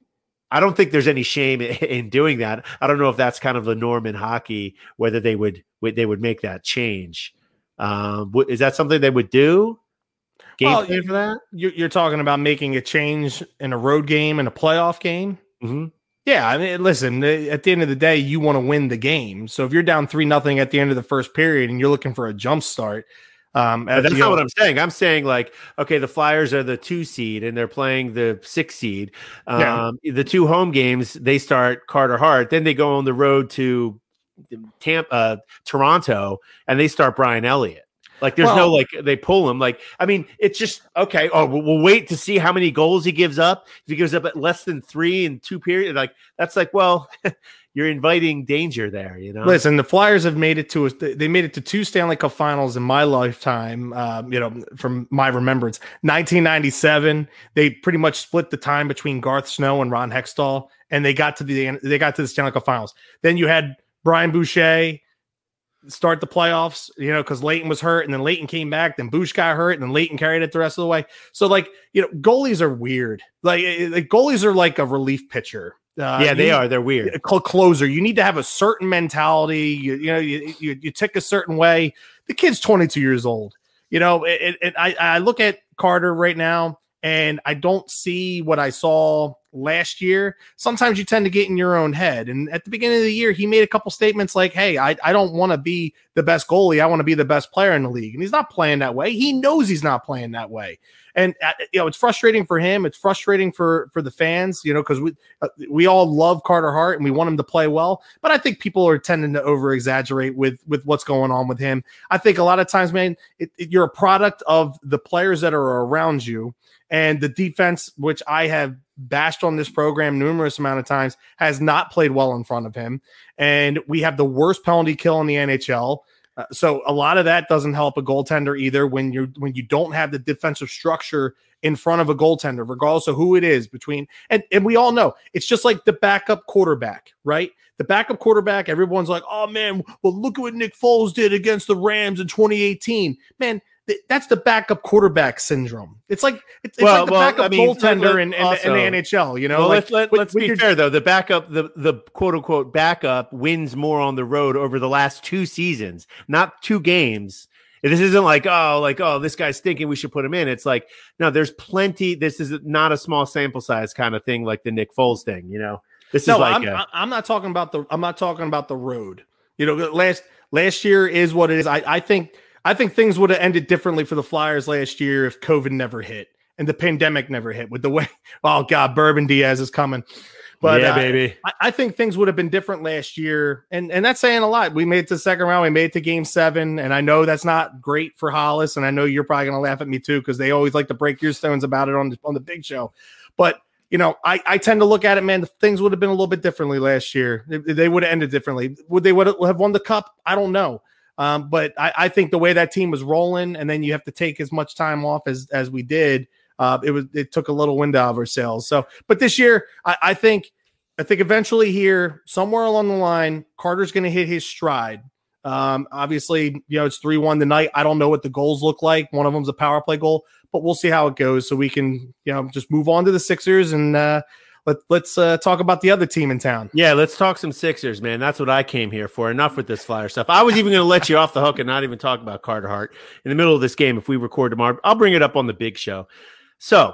I don't think there's any shame in, in doing that. I don't know if that's kind of the norm in hockey, whether they would, they would make that change. Um, is that something they would do? Game well, plan for that? You're, you're talking about making a change in a road game and a playoff game. Mm-hmm. Yeah, I mean, listen, at the end of the day, you want to win the game. So if you're down three nothing at the end of the first period and you're looking for a jump start, um, that's not know, what I'm saying. I'm saying like, okay, the Flyers are the two seed and they're playing the six seed. Um, yeah. The two home games, they start Carter Hart, then they go on the road to Tampa, uh, Toronto, and they start Brian Elliott. Like there's well, no like they pull him. Like I mean, it's just okay. Oh, we'll, we'll wait to see how many goals he gives up. If he gives up at less than three in two periods, like that's like, well, you're inviting danger there. You know. Listen, the Flyers have made it to a, they made it to two Stanley Cup Finals in my lifetime. Um, you know, from my remembrance, nineteen ninety-seven, they pretty much split the time between Garth Snow and Ron Hextall, and they got to the they got to the Stanley Cup Finals. Then you had Brian Boucher start the playoffs, you know, because Leighton was hurt, and then Leighton came back, then Bush got hurt, and then Leighton carried it the rest of the way. So, like, you know, goalies are weird. Like, like goalies are like a relief pitcher. Uh, yeah, they need, are. They're weird. A closer. You need to have a certain mentality. You, you know, you, you you tick a certain way. The kid's twenty-two years old. You know, it, it, I I look at Carter right now, and I don't see what I saw last year. Sometimes you tend to get in your own head. And at the beginning of the year, he made a couple statements like, hey, I, I don't want to be the best goalie. I want to be the best player in the league. And he's not playing that way. He knows he's not playing that way. And, uh, you know, it's frustrating for him. It's frustrating for, for the fans, you know, because we, uh, we all love Carter Hart and we want him to play well. But I think people are tending to over exaggerate with, with what's going on with him. I think a lot of times, man, it, it, you're a product of the players that are around you. And the defense, which I have bashed on this program numerous amount of times, has not played well in front of him. And we have the worst penalty kill in the N H L. Uh, so a lot of that doesn't help a goaltender either when you when you don't have the defensive structure in front of a goaltender, regardless of who it is between. And, and we all know it's just like the backup quarterback, right? The backup quarterback, everyone's like, oh, man, well, look at what Nick Foles did against the Rams in twenty eighteen. Man, that's the backup quarterback syndrome. It's like it's, it's well, like the well, backup I mean, goaltender let, in, in, also, in the N H L. You know, well, like, let, let, when, let's when be fair though. The backup, the the quote unquote backup, wins more on the road over the last two seasons, not two games. This isn't like oh, like oh, this guy's stinking. We should put him in. It's like no, there's plenty. This is not a small sample size kind of thing, like the Nick Foles thing. You know, this no, is like I'm, a, I'm not talking about the. I'm not talking about the road. You know, last last year is what it is. I I think. I think things would have ended differently for the Flyers last year if COVID never hit and the pandemic never hit with the way, oh God, Bourbon Diaz is coming. But yeah, uh, baby. I, I think things would have been different last year. And, and that's saying a lot. We made it to the second round. We made it to game seven. And I know that's not great for Hollis. And I know you're probably going to laugh at me too, because they always like to break your stones about it on the, on the big show. But you know, I, I tend to look at it, man, things would have been a little bit differently last year. They, they would have ended differently. Would they would have won the cup? I don't know. Um, but I, I think the way that team was rolling, and then you have to take as much time off as as we did, uh, it was it took a little wind out of our sails. So, but this year, I, I think I think eventually here, somewhere along the line, Carter's going to hit his stride. Um, obviously, you know, it's three one tonight. I don't know what the goals look like. One of them's a power play goal, but we'll see how it goes. So we can, you know, just move on to the Sixers and uh, let, let's uh, talk about the other team in town. Yeah, let's talk some Sixers, man. That's what I came here for. Enough with this Flyer stuff. I was even going to let you off the hook and not even talk about Carter Hart in the middle of this game. If we record tomorrow, I'll bring it up on the big show. So,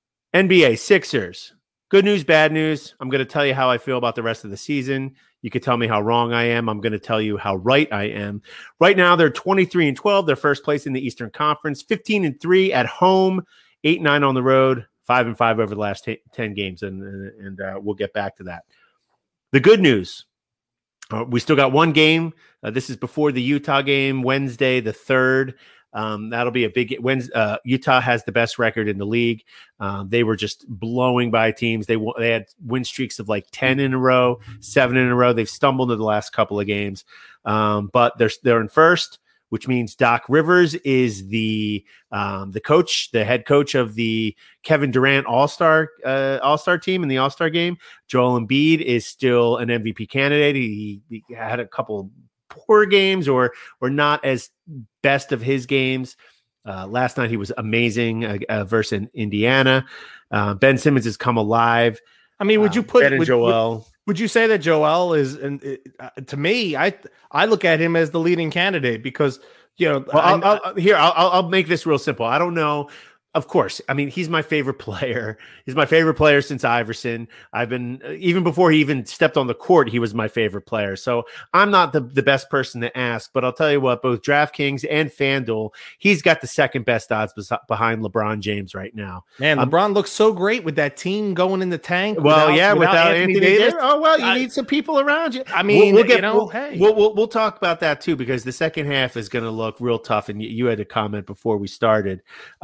N B A Sixers. Good news, bad news. I'm going to tell you how I feel about the rest of the season. You can tell me how wrong I am. I'm going to tell you how right I am. Right now, they're twenty-three and twelve. They're first place in the Eastern Conference, fifteen and three at home eight nine on the road, five and five over the last t- ten games, and and uh, we'll get back to that. The good news. Uh, we still got one game. Uh, this is before the Utah game, Wednesday, the third. Um, that'll be a big Wednesday. Uh, Utah has the best record in the league. Um, they were just blowing by teams. They they had win streaks of like ten in a row, seven in a row. They've stumbled in the last couple of games, um, but they're they're in first, which means Doc Rivers is the um, the coach, the head coach of the Kevin Durant All-Star uh, All-Star team in the All-Star game. Joel Embiid is still an M V P candidate. He, he had a couple poor games or or not as best of his games. Uh, last night he was amazing uh, uh, versus Indiana. Uh, Ben Simmons has come alive. I mean, would you put Ben and would, Joel? Would, would you say that Joel is? And uh, to me, I I look at him as the leading candidate because you know. Well, I'll, I, I'll, here I'll, I'll make this real simple. I don't know. Of course, I mean, he's my favorite player. He's my favorite player since Iverson. I've been, even before he even stepped on the court, he was my favorite player. So I'm not the, the best person to ask, but I'll tell you what, both DraftKings and FanDuel, he's got the second best odds bes- behind LeBron James right now. Man, um, LeBron looks so great with that team going in the tank. Well, without, yeah, without, without Anthony, Anthony Davis. Davis. Oh, well, you I, need some people around you. I mean, we'll, we'll get, you know, we'll, hey. We'll, we'll, we'll talk about that too, because the second half is going to look real tough. And you, you had a comment before we started.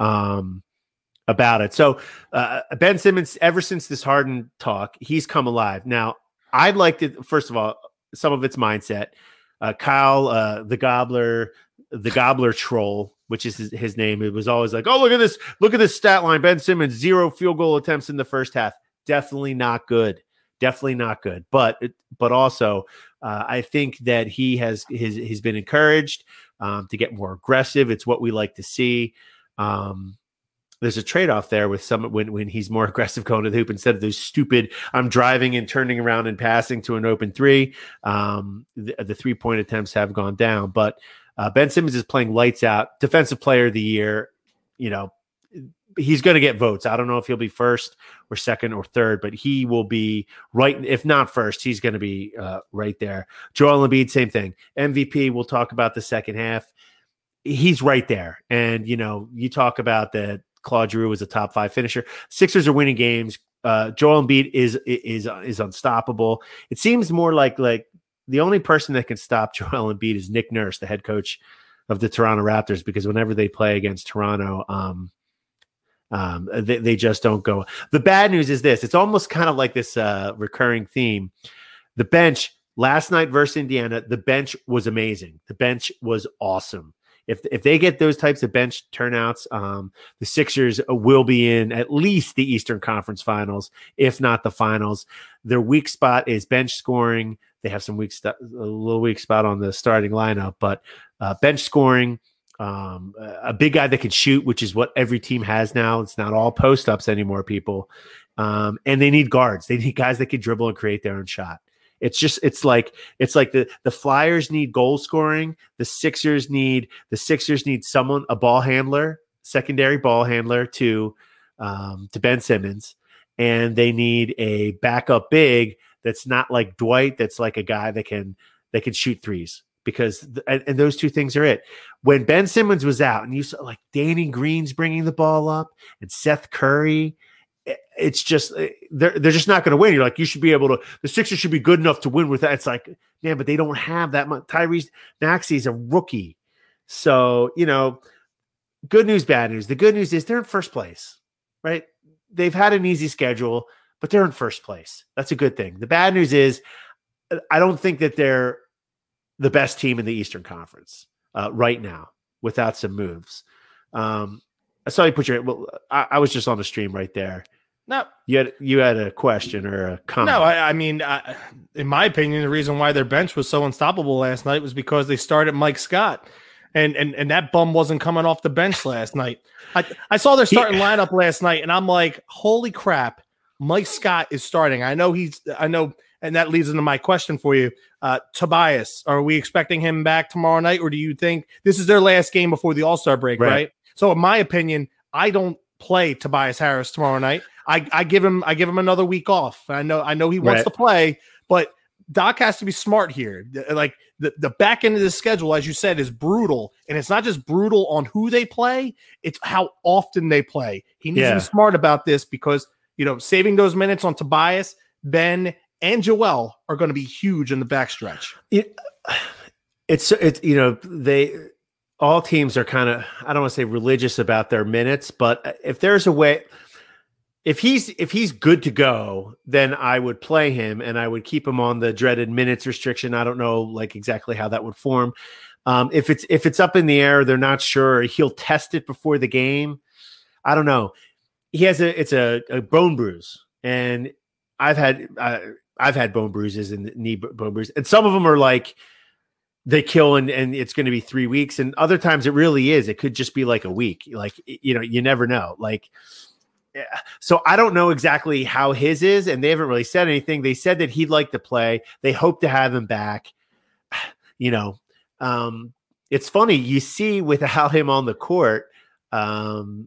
Um, about it. So uh, Ben Simmons, ever since this Harden talk, he's come alive. Now, I'd like to, first of all, some of it's mindset. Uh, Kyle, uh, the Gobbler, the Gobbler troll, which is his, his name, it was always like, oh, look at this, look at this stat line. Ben Simmons, zero field goal attempts in the first half. Definitely not good. Definitely not good. But, but also, uh, I think that he has, his, he's been encouraged um, to get more aggressive. It's what we like to see. Um, There's a trade-off there with some when, when he's more aggressive going to the hoop instead of those stupid I'm driving and turning around and passing to an open three. Um, the, the three-point attempts have gone down, but uh, Ben Simmons is playing lights out. Defensive Player of the Year, you know, he's going to get votes. I don't know if he'll be first or second or third, but he will be right. If not first, he's going to be uh, right there. Joel Embiid, same thing. M V P. We'll talk about the second half. He's right there, and you know, you talk about that. Claude Giroux was a top five finisher. Sixers are winning games. Uh, Joel Embiid is is is unstoppable. It seems more like like the only person that can stop Joel Embiid is Nick Nurse, the head coach of the Toronto Raptors, because whenever they play against Toronto, um, um, they, they just don't go. The bad news is this: it's almost kind of like this uh, recurring theme. The bench last night versus Indiana, the bench was amazing. The bench was awesome. If if they get those types of bench turnouts, um, the Sixers will be in at least the Eastern Conference Finals, if not the finals. Their weak spot is bench scoring. They have some weak st- a little weak spot on the starting lineup, but uh, bench scoring, um, a big guy that can shoot, which is what every team has now. It's not all post ups anymore, people. Um, and they need guards. They need guys that can dribble and create their own shot. It's just, it's like, it's like the, the Flyers need goal scoring. The Sixers need, the Sixers need someone, a ball handler, secondary ball handler to, um, to Ben Simmons. And they need a backup big that's not like Dwight. That's like a guy that can, that can shoot threes, because, th- and, and those two things are it. When Ben Simmons was out and you saw like Danny Green's bringing the ball up and Seth Curry, it's just they're they're just not going to win. You're like, you should be able to. The Sixers should be good enough to win with that. It's like, man, but they don't have that much. Tyrese Maxey is a rookie, so you know. Good news, bad news. The good news is they're in first place, right? They've had an easy schedule, but they're in first place. That's a good thing. The bad news is, I don't think that they're the best team in the Eastern Conference uh, right now without some moves. Um, I saw you put your. Well, I, I was just on the stream right there. No, you had you had a question or a comment. No, I, I mean, I, in my opinion, the reason why their bench was so unstoppable last night was because they started Mike Scott, and and and that bum wasn't coming off the bench last night. I I saw their starting yeah. lineup last night, and I'm like, holy crap, Mike Scott is starting. I know he's. I know, and that leads into my question for you, uh, Tobias. Are we expecting him back tomorrow night, or do you think this is their last game before the All-Star break? Right. right? So, in my opinion, I don't play Tobias Harris tomorrow night. I, I give him I give him another week off. I know I know he wants right. to play, but Doc has to be smart here. Like the, the back end of the schedule, as you said, is brutal. And it's not just brutal on who they play, it's how often they play. He needs yeah. to be smart about this because, you know, saving those minutes on Tobias, Ben, and Joel are going to be huge in the backstretch. It, it's, it's, you know, they, all teams are kind of, I don't want to say religious about their minutes, but if there's a way, if he's, if he's good to go, then I would play him and I would keep him on the dreaded minutes restriction. I don't know like exactly how that would form. Um, if it's, if it's up in the air, they're not sure, he'll test it before the game. I don't know. He has a, it's a, a bone bruise, and I've had, uh, I've had bone bruises and knee bone bruises, and some of them are like, they kill and, and it's going to be three weeks. And other times it really is. It could just be like a week. Like, you know, you never know. Like, yeah. So I don't know exactly how his is, and they haven't really said anything. They said that he'd like to play. They hope to have him back. You know, um, it's funny. You see without him on the court, um,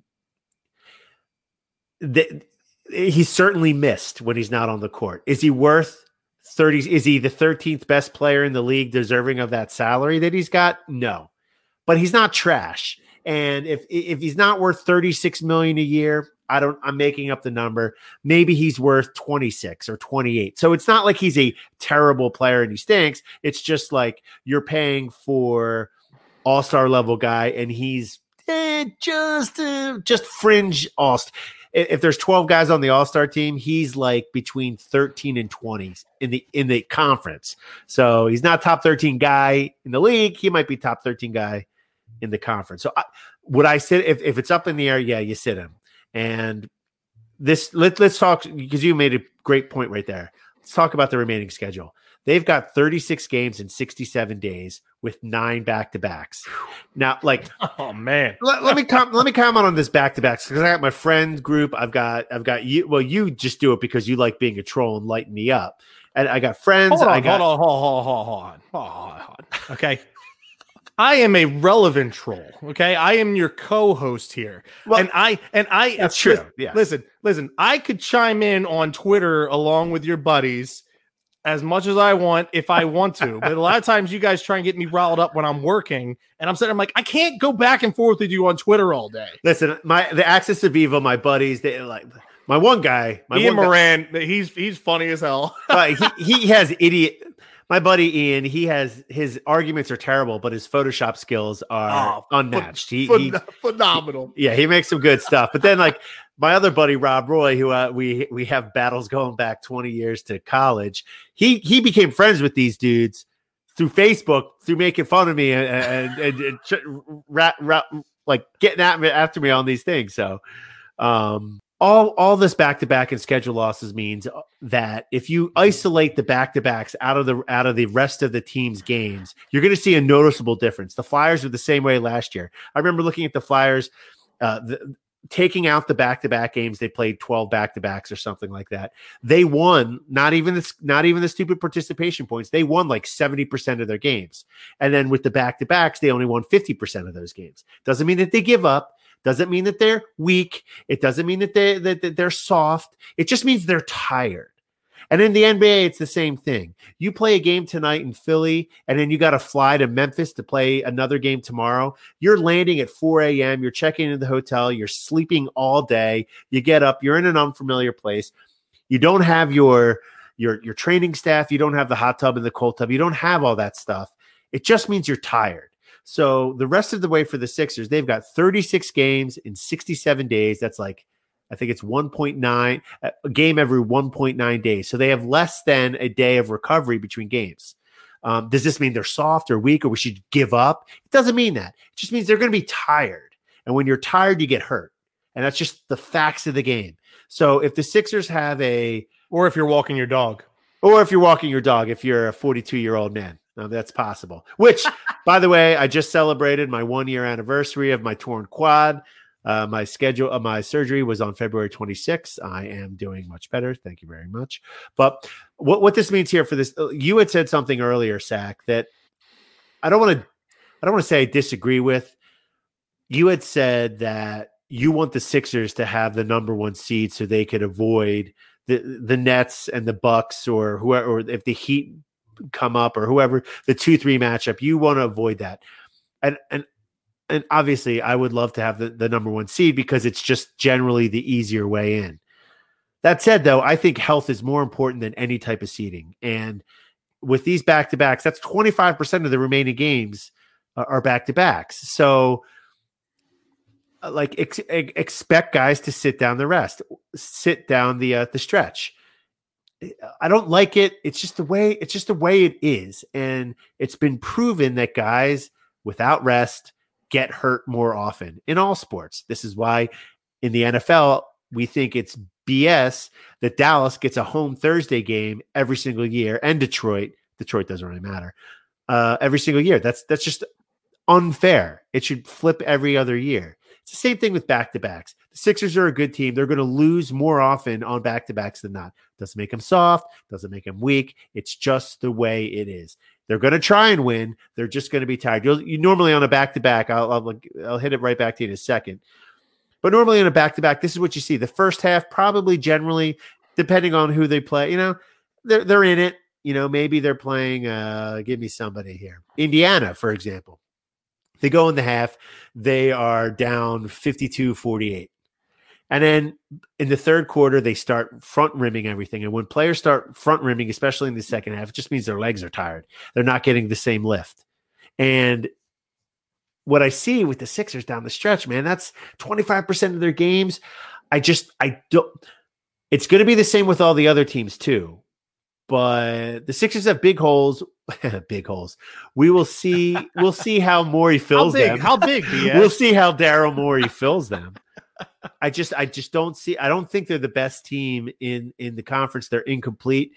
that he's certainly missed when he's not on the court. Is he worth thirty? Is he the thirteenth best player in the league deserving of that salary that he's got? No, but he's not trash. And if, if he's not worth thirty-six million a year, I don't, I'm making up the number. Maybe he's worth twenty-six or twenty-eight. So it's not like he's a terrible player and he stinks. It's just like you're paying for all-star level guy and he's eh, just, uh, just fringe all-star. If there's twelve guys on the all-star team, he's like between thirteen and twenty in the in the conference. So he's not top thirteen guy in the league. He might be top thirteen guy in the conference. So I, would I sit if, if it's up in the air? Yeah, you sit him. And this let, let's talk, because you made a great point right there. Let's talk about the remaining schedule. They've got thirty-six games in sixty-seven days with nine back-to-backs. Now, like, oh man, let, let me com- let me comment on this back-to-backs because I got my friend group. I've got I've got you. Well, you just do it because you like being a troll and lighting me up. And I got friends. Hold on, I got, hold on, hold on, hold on, hold on, hold on, hold on. Okay. I am a relevant troll. Okay. I am your co-host here. Well, and I, and I, that's true. Listen, yeah. listen, listen, I could chime in on Twitter along with your buddies as much as I want if I want to. But a lot of times you guys try and get me riled up when I'm working, and I'm sitting, I'm like, I can't go back and forth with you on Twitter all day. Listen, my, the Access to Vivo, my buddies, they like my one guy, my Ian one Moran, guy, he's, he's funny as hell. uh, he, he has idiot. My buddy Ian, he has his arguments are terrible, but his Photoshop skills are oh, unmatched. He, ph- he phenomenal. He, yeah, he makes some good stuff. But then, like my other buddy Rob Roy, who uh, we we have battles going back twenty years to college. He he became friends with these dudes through Facebook, through making fun of me and and, and, and ch- rat, rat, like getting at me after me on these things. So. um All all this back-to-back and schedule losses means that if you isolate the back-to-backs out of the out of the rest of the team's games, you're going to see a noticeable difference. The Flyers were the same way last year. I remember looking at the Flyers, uh, the, taking out the back-to-back games. They played twelve back-to-backs or something like that. They won not even the, not even the stupid participation points. They won like seventy percent of their games. And then with the back-to-backs, they only won fifty percent of those games. Doesn't mean that they give up. Doesn't mean that they're weak. It doesn't mean that, they, that, that they're soft. It just means they're tired. And in the N B A, it's the same thing. You play a game tonight in Philly, and then you got to fly to Memphis to play another game tomorrow. You're landing at four a.m. You're checking into the hotel. You're sleeping all day. You get up. You're in an unfamiliar place. You don't have your, your, your training staff. You don't have the hot tub and the cold tub. You don't have all that stuff. It just means you're tired. So the rest of the way for the Sixers, they've got thirty-six games in sixty-seven days. That's like, I think it's one point nine, a game every one point nine days. So they have less than a day of recovery between games. Um, does this mean they're soft or weak or we should give up? It doesn't mean that. It just means they're going to be tired. And when you're tired, you get hurt. And that's just the facts of the game. So if the Sixers have a... Or if you're walking your dog. Or if you're walking your dog, if you're a forty-two-year-old man. No, that's possible. Which, by the way, I just celebrated my one-year anniversary of my torn quad. Uh, my schedule of my surgery was on February twenty-sixth. I am doing much better. Thank you very much. But what, what this means here for this, you had said something earlier, Sack, that I don't want to, I don't want to say I disagree with. You had said that you want the Sixers to have the number one seed so they could avoid the the Nets and the Bucks or whoever, or if the Heat come up, or whoever the two three matchup. You want to avoid that, and and and obviously, I would love to have the, the number one seed because it's just generally the easier way in. That said, though, I think health is more important than any type of seeding, and with these back to backs, that's twenty-five percent of the remaining games uh, are back to backs. So. Like ex- expect guys to sit down the rest, sit down the uh, the stretch. I don't like it. It's just the way. It's just the way it is, and it's been proven that guys without rest get hurt more often in all sports. This is why in the N F L we think it's B S that Dallas gets a home Thursday game every single year, and Detroit. Detroit doesn't really matter uh, every single year. That's that's just unfair. It should flip every other year. It's the same thing with back-to-backs. The Sixers are a good team. They're going to lose more often on back-to-backs than not. Doesn't make them soft. Doesn't make them weak. It's just the way it is. They're going to try and win. They're just going to be tired. You'll, you normally on a back-to-back, I'll, I'll, I'll hit it right back to you in a second. But normally on a back-to-back, this is what you see. The first half, probably generally, depending on who they play, you know, they're, they're in it. You know, maybe they're playing, uh, give me somebody here. Indiana, for example. They go in the half, they are down fifty-two forty-eight. And then in the third quarter, they start front rimming everything. And when players start front rimming, especially in the second half, it just means their legs are tired. They're not getting the same lift. And what I see with the Sixers down the stretch, man, that's twenty-five percent of their games. I just, I don't, it's going to be the same with all the other teams too. But the Sixers have big holes, big holes. We will see. We'll see how Morey fills how big, them. How big? B S? We'll see how Daryl Morey fills them. I just, I just don't see. I don't think they're the best team in in the conference. They're incomplete.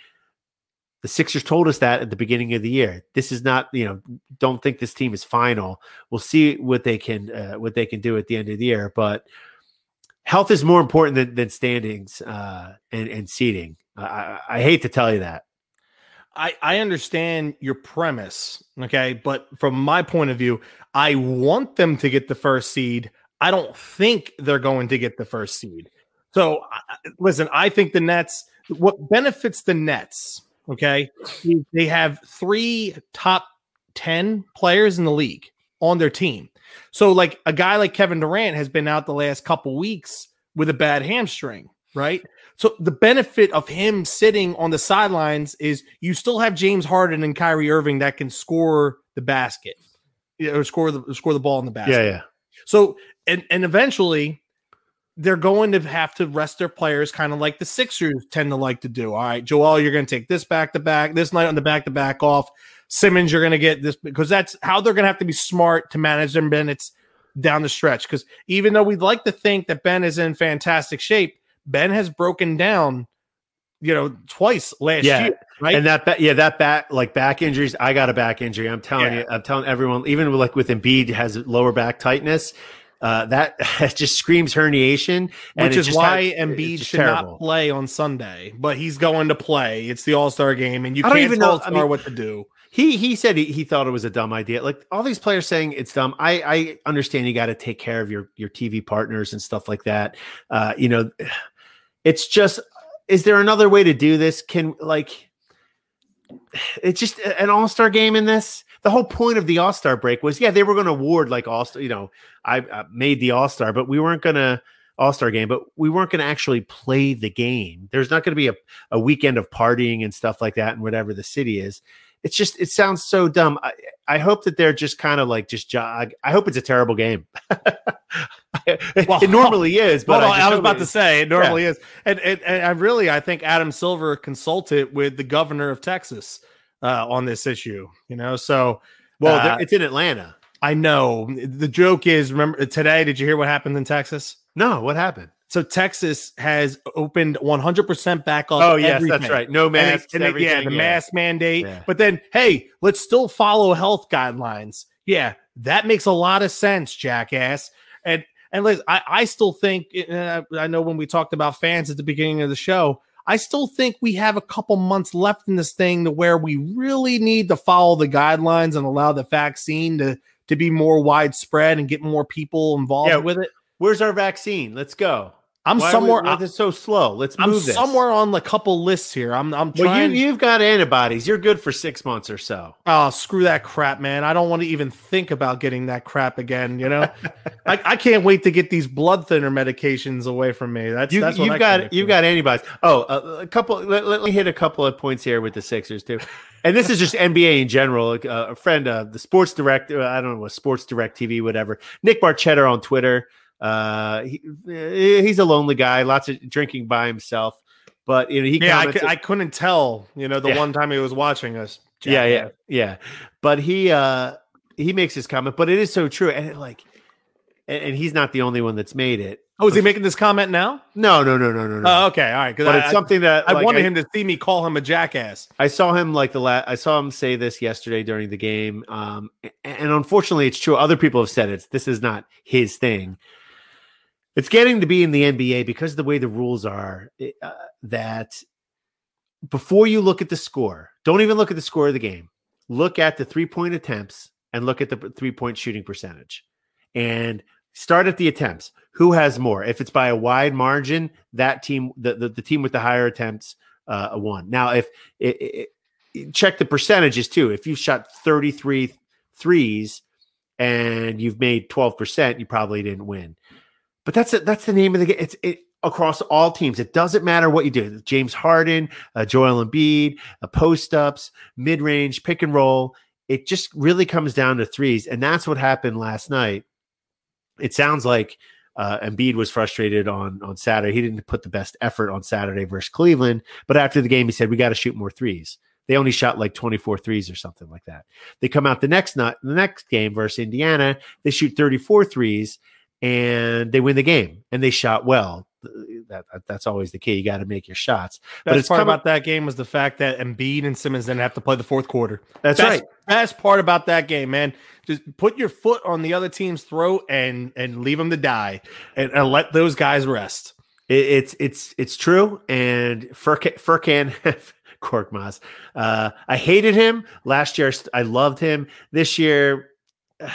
The Sixers told us that at the beginning of the year. This is not, you know, don't think this team is final. We'll see what they can, uh, what they can do at the end of the year. But health is more important than, than standings uh, and, and seeding. I, I hate to tell you that. I, I understand your premise, okay? But from my point of view, I want them to get the first seed. I don't think they're going to get the first seed. So, listen, I think the Nets, what benefits the Nets, okay, they have three top ten players in the league on their team. So, like, a guy like Kevin Durant has been out the last couple weeks with a bad hamstring, right? So the benefit of him sitting on the sidelines is you still have James Harden and Kyrie Irving that can score the basket, you know, or score the score the ball in the basket. Yeah, yeah. So and and eventually they're going to have to rest their players, kind of like the Sixers tend to like to do. All right, Joel, you're going to take this back to back this night on the back to back off. Simmons, you're going to get this because that's how they're going to have to be smart to manage their minutes down the stretch. Because even though we'd like to think that Ben is in fantastic shape, Ben has broken down, you know, twice last yeah. year, right? And that, ba- yeah, that back, like back injuries. I got a back injury. I'm telling Yeah. you, I'm telling everyone, even with, like with Embiid has lower back tightness. Uh, that just screams herniation, and which is why has, Embiid should terrible. not play on Sunday, but he's going to play. It's the All-Star game, and you I don't can't even tell know- All-Star I mean, what to do. He he said he, he thought it was a dumb idea. Like all these players saying it's dumb. I, I understand you got to take care of your your T V partners and stuff like that. Uh, you know, it's just, is there another way to do this? Can like, it's just an all-star game in this. The whole point of the all-star break was, yeah, they were going to award like all-star, you know, I, I made the all-star, but we weren't going to all-star game, but we weren't going to actually play the game. There's not going to be a, a weekend of partying and stuff like that in whatever the city is. It's just, it sounds so dumb. I, I hope that they're just kind of like just jog. I hope it's a terrible game. Well, it normally is, but Well, I, I, just was hope about it- to say it normally yeah. is, and, and and I really I think Adam Silver consulted with the governor of Texas uh, on this issue. You know, so Well, uh, they're- it's in Atlanta. I know the joke is. Remember today? Did you hear what happened in Texas? No, what happened? So Texas has opened one hundred percent back up. Oh, yes, everything. that's right. No And they- masks, and they- yeah, everything, the yeah. mask mandate. Yeah. But then, hey, let's still follow health guidelines. Yeah, that makes a lot of sense, jackass. And and listen, I, I still think, uh, I know when we talked about fans at the beginning of the show, I still think we have a couple months left in this thing to where we really need to follow the guidelines and allow the vaccine to, to be more widespread and get more people involved Yeah. with it. Where's our vaccine? Let's go. I'm Why somewhere. Why is it so slow? Let's I'm move this. somewhere on the couple lists here. I'm. I'm Well, trying. you you've got antibodies. You're good for six months or so. Oh, screw that crap, man. I don't want to even think about getting that crap again. You know, I, I can't wait to get these blood thinner medications away from me. That's You, that's what you've I got you've got antibodies. Oh, a, a couple. Let, let me hit a couple of points here with the Sixers too, and this is just N B A in general. Uh, a friend, uh, the sports director, I don't know, what Sports Direct T V, whatever. Nick Barchetta on Twitter. Uh, he, he's a lonely guy, lots of drinking by himself. But you know, he yeah, I, commented, I couldn't tell. You know, the Yeah. one time he was watching us. yeah, yeah, jackass. yeah. But he uh he makes his comment, but it is so true, and it, like, and, and he's not the only one that's made it. Oh, is he making this comment now? No, no, no, no, no, no. Oh, okay, all right. But I, it's something that I like, wanted I, him to see me call him a jackass. I saw him like the last. I saw him say this yesterday during the game, um, and, and unfortunately, it's true. Other people have said it. This is not his thing. It's getting to be in the N B A because of the way the rules are uh, that before you look at the score, don't even look at the score of the game. Look at the three-point attempts and look at the three-point shooting percentage. And start at the attempts. Who has more? If it's by a wide margin, that team, the, the, the team with the higher attempts, uh, won. Now, if it, it, it, check the percentages too. If you've shot thirty-three threes and you've made twelve percent, you probably didn't win. But that's a, that's the name of the game. It's it across all teams. It doesn't matter what you do. James Harden, uh, Joel Embiid, uh, post ups, mid range, pick and roll. It just really comes down to threes, and that's what happened last night. It sounds like uh, Embiid was frustrated on on Saturday. He didn't put the best effort on Saturday versus Cleveland, but after the game, he said we got to shoot more threes. They only shot like twenty-four threes or something like that. They come out the next night, the next game versus Indiana. They shoot thirty-four threes. And they win the game, and they shot well. That, that that's always the key. You got to make your shots. But Best it's part come, about that game was the fact that Embiid and Simmons didn't have to play the fourth quarter. That's best, right. Best part about that game, man. Just put your foot on the other team's throat and and leave them to die, and, and let those guys rest. It, it's it's it's true. And Furkan, Furkan Korkmaz, uh, I hated him last year. I loved him this year. Uh,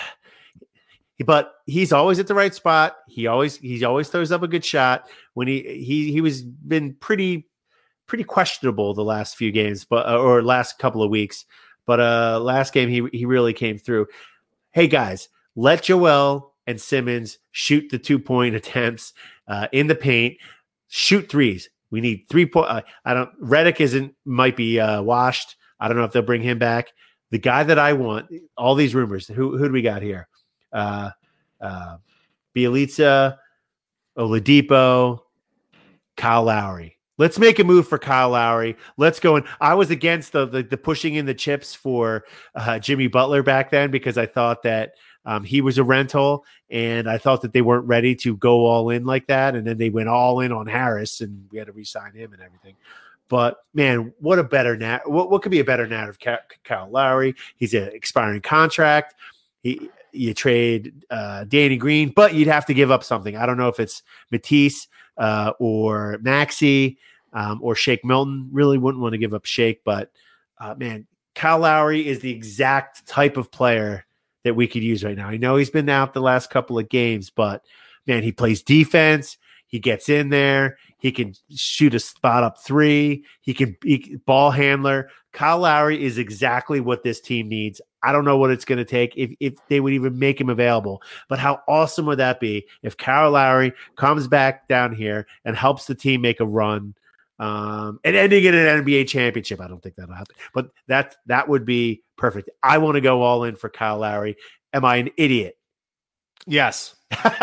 But he's always at the right spot. He always he always throws up a good shot. When he he he was been pretty pretty questionable the last few games, but uh, or last couple of weeks. But uh, last game he he really came through. Hey guys, let Joel and Simmons shoot the two point attempts uh, in the paint. Shoot threes. We need three point. Uh, I don't. Redick isn't might be uh, washed. I don't know if they'll bring him back. The guy that I want. All these rumors. Who who do we got here? Uh, uh, Bielitsa, Oladipo, Kyle Lowry. Let's make a move for Kyle Lowry. Let's go. And I was against the, the the pushing in the chips for uh, Jimmy Butler back then because I thought that um, he was a rental, and I thought that they weren't ready to go all in like that. And then they went all in on Harris, and we had to re-sign him and everything. But man, what a better nat- what what could be a better narrative? Kyle Lowry. He's an expiring contract. He. You trade uh, Danny Green, but you'd have to give up something. I don't know if it's Matisse uh, or Maxey um, or Shake Milton. Really wouldn't want to give up Shake, but uh, man, Kyle Lowry is the exact type of player that we could use right now. I know he's been out the last couple of games, but man, he plays defense. He gets in there. He can shoot a spot up three. He can be ball handler. Kyle Lowry is exactly what this team needs. I don't know what it's going to take if, if they would even make him available. But how awesome would that be if Kyle Lowry comes back down here and helps the team make a run um, and ending in an N B A championship? I don't think that'll happen. But that, that would be perfect. I want to go all in for Kyle Lowry. Am I an idiot? Yes.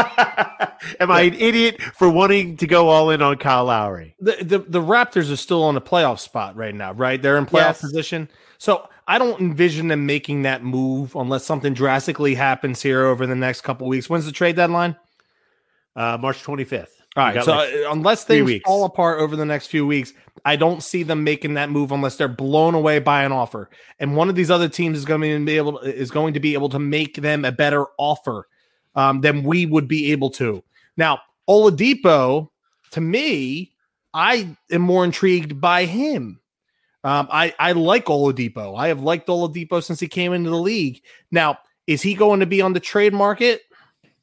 Am I an idiot for wanting to go all in on Kyle Lowry? The, the the Raptors are still on a playoff spot right now, right? They're in playoff Yes. position. So I don't envision them making that move unless something drastically happens here over the next couple of weeks. When's the trade deadline? Uh, March twenty-fifth. All right. So like unless things weeks. fall apart over the next few weeks, I don't see them making that move unless they're blown away by an offer. And one of these other teams is going to be able to, is going to be able to make them a better offer um, than we would be able to. Now, Oladipo, to me, I am more intrigued by him. Um, I, I like Oladipo. I have liked Oladipo since he came into the league. Now, is he going to be on the trade market?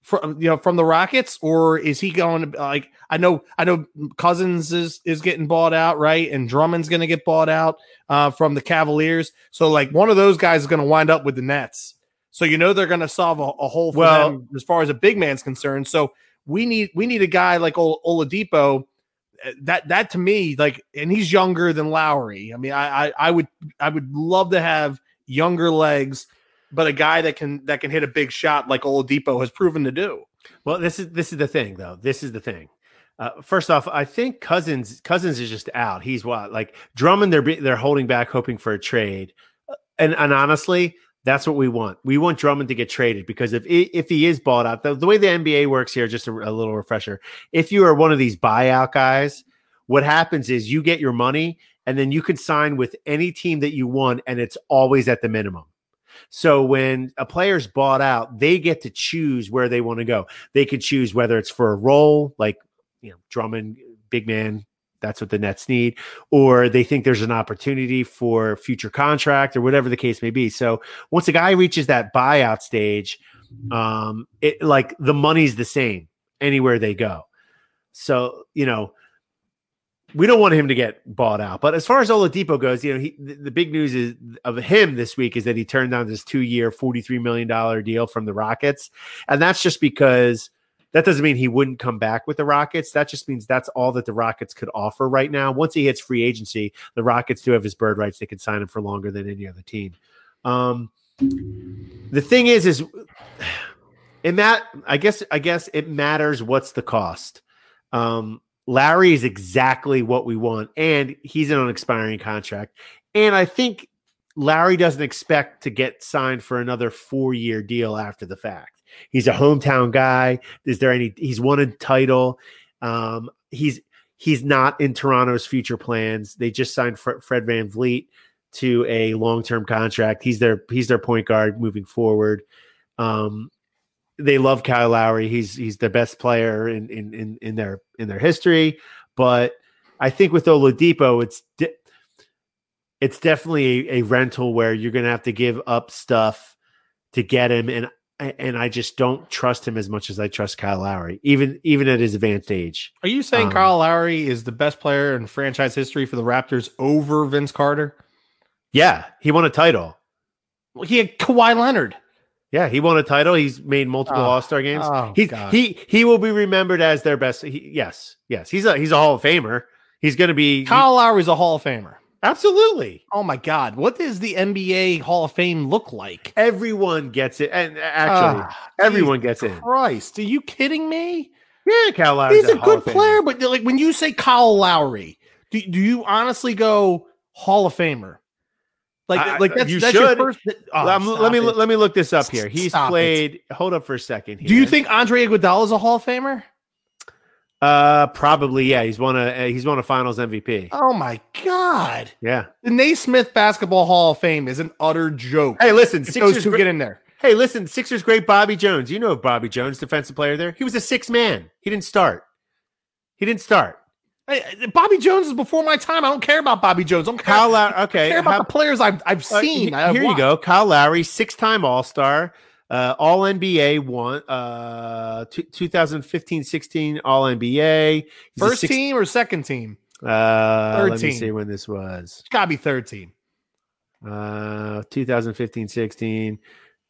from you know from the Rockets, or is he going to like? I know, I know, Cousins is is getting bought out, right? And Drummond's going to get bought out uh, from the Cavaliers. So like one of those guys is going to wind up with the Nets. So you know they're going to solve a, a hole for Well, them as far as a big man's concerned. So we need we need a guy like Ol- Oladipo. That that to me, like, and he's younger than Lowry. I mean, I, I I would I would love to have younger legs, but a guy that can that can hit a big shot like Oladipo has proven to do. Well, this is this is the thing, though. This is the thing. Uh, first off, I think Cousins Cousins is just out. He's what, like Drummond. They're they're holding back, hoping for a trade, and and honestly, that's what we want. We want Drummond to get traded because if if he is bought out, the, the way the N B A works here, just a, a little refresher. If you are one of these buyout guys, what happens is you get your money, and then you can sign with any team that you want, and it's always at the minimum. So when a player's bought out, they get to choose where they want to go. They can choose whether it's for a role, like, you know, Drummond, big man, that's what the Nets need, or they think there's an opportunity for future contract or whatever the case may be. So once a guy reaches that buyout stage, um, it like the money's the same anywhere they go. So, you know, we don't want him to get bought out. But as far as Oladipo goes, you know, he, the, the big news is of him this week is that he turned down this two-year, forty-three million dollars deal from the Rockets. And that's just because that doesn't mean he wouldn't come back with the Rockets. That just means that's all that the Rockets could offer right now. Once he hits free agency, the Rockets do have his bird rights. They can sign him for longer than any other team. Um, the thing is, is in that, I guess, I guess it matters what's the cost. Um, Larry is exactly what we want, and he's in an expiring contract. And I think Larry doesn't expect to get signed for another four-year deal after the fact. He's a hometown guy. Is there any? He's won a title. Um, he's he's not in Toronto's future plans. They just signed Fred, Fred VanVleet to a long-term contract. He's their he's their point guard moving forward. Um, They love Kyle Lowry. He's he's the best player in in in, in their in their history. But I think with Oladipo, it's de- it's definitely a, a rental where you're going to have to give up stuff to get him, and and I just don't trust him as much as I trust Kyle Lowry, even even at his advanced age. Are you saying um, Kyle Lowry is the best player in franchise history for the Raptors over Vince Carter? Yeah, he won a title. Well, he had Kawhi Leonard. Yeah, he won a title. He's made multiple oh, All-Star games. Oh, he God. he he will be remembered as their best. He, yes, yes, he's a he's a Hall of Famer. He's going to be Kyle Lowry's a Hall of Famer. Absolutely. Oh my God, what does the N B A Hall of Fame look like? Everyone gets it, and actually, uh, everyone gets it. Christ, are you kidding me? Yeah, Kyle Lowry's he's a, a good Hall player, but like when you say Kyle Lowry, do do you honestly go Hall of Famer? Like, I, like that's, you that's should. Your first. Oh, let me it. let me look this up here. He's Stop played. It. Hold up for a second. Here. Do you think Andre Iguodala is a Hall of Famer? Uh, probably. Yeah, he's won a he's won a Finals M V P. Oh my God. Yeah, the Naismith Basketball Hall of Fame is an utter joke. Hey, listen, if those two great, get in there. Hey, listen, Sixers great Bobby Jones. You know Bobby Jones, defensive player there. He was a six man. He didn't start. He didn't start. Hey, Bobby Jones is before my time. I don't care about Bobby Jones. I don't care, Kyle Lowry, okay. I care about How, the players I've I've seen. Uh, here I've you go. Kyle Lowry, six-time All-Star, uh, All N B A one, uh, twenty fifteen sixteen All N B A. He's First six, team or second team? Uh, third let team. me see when this was. It's gotta be third team. Uh, twenty fifteen sixteen.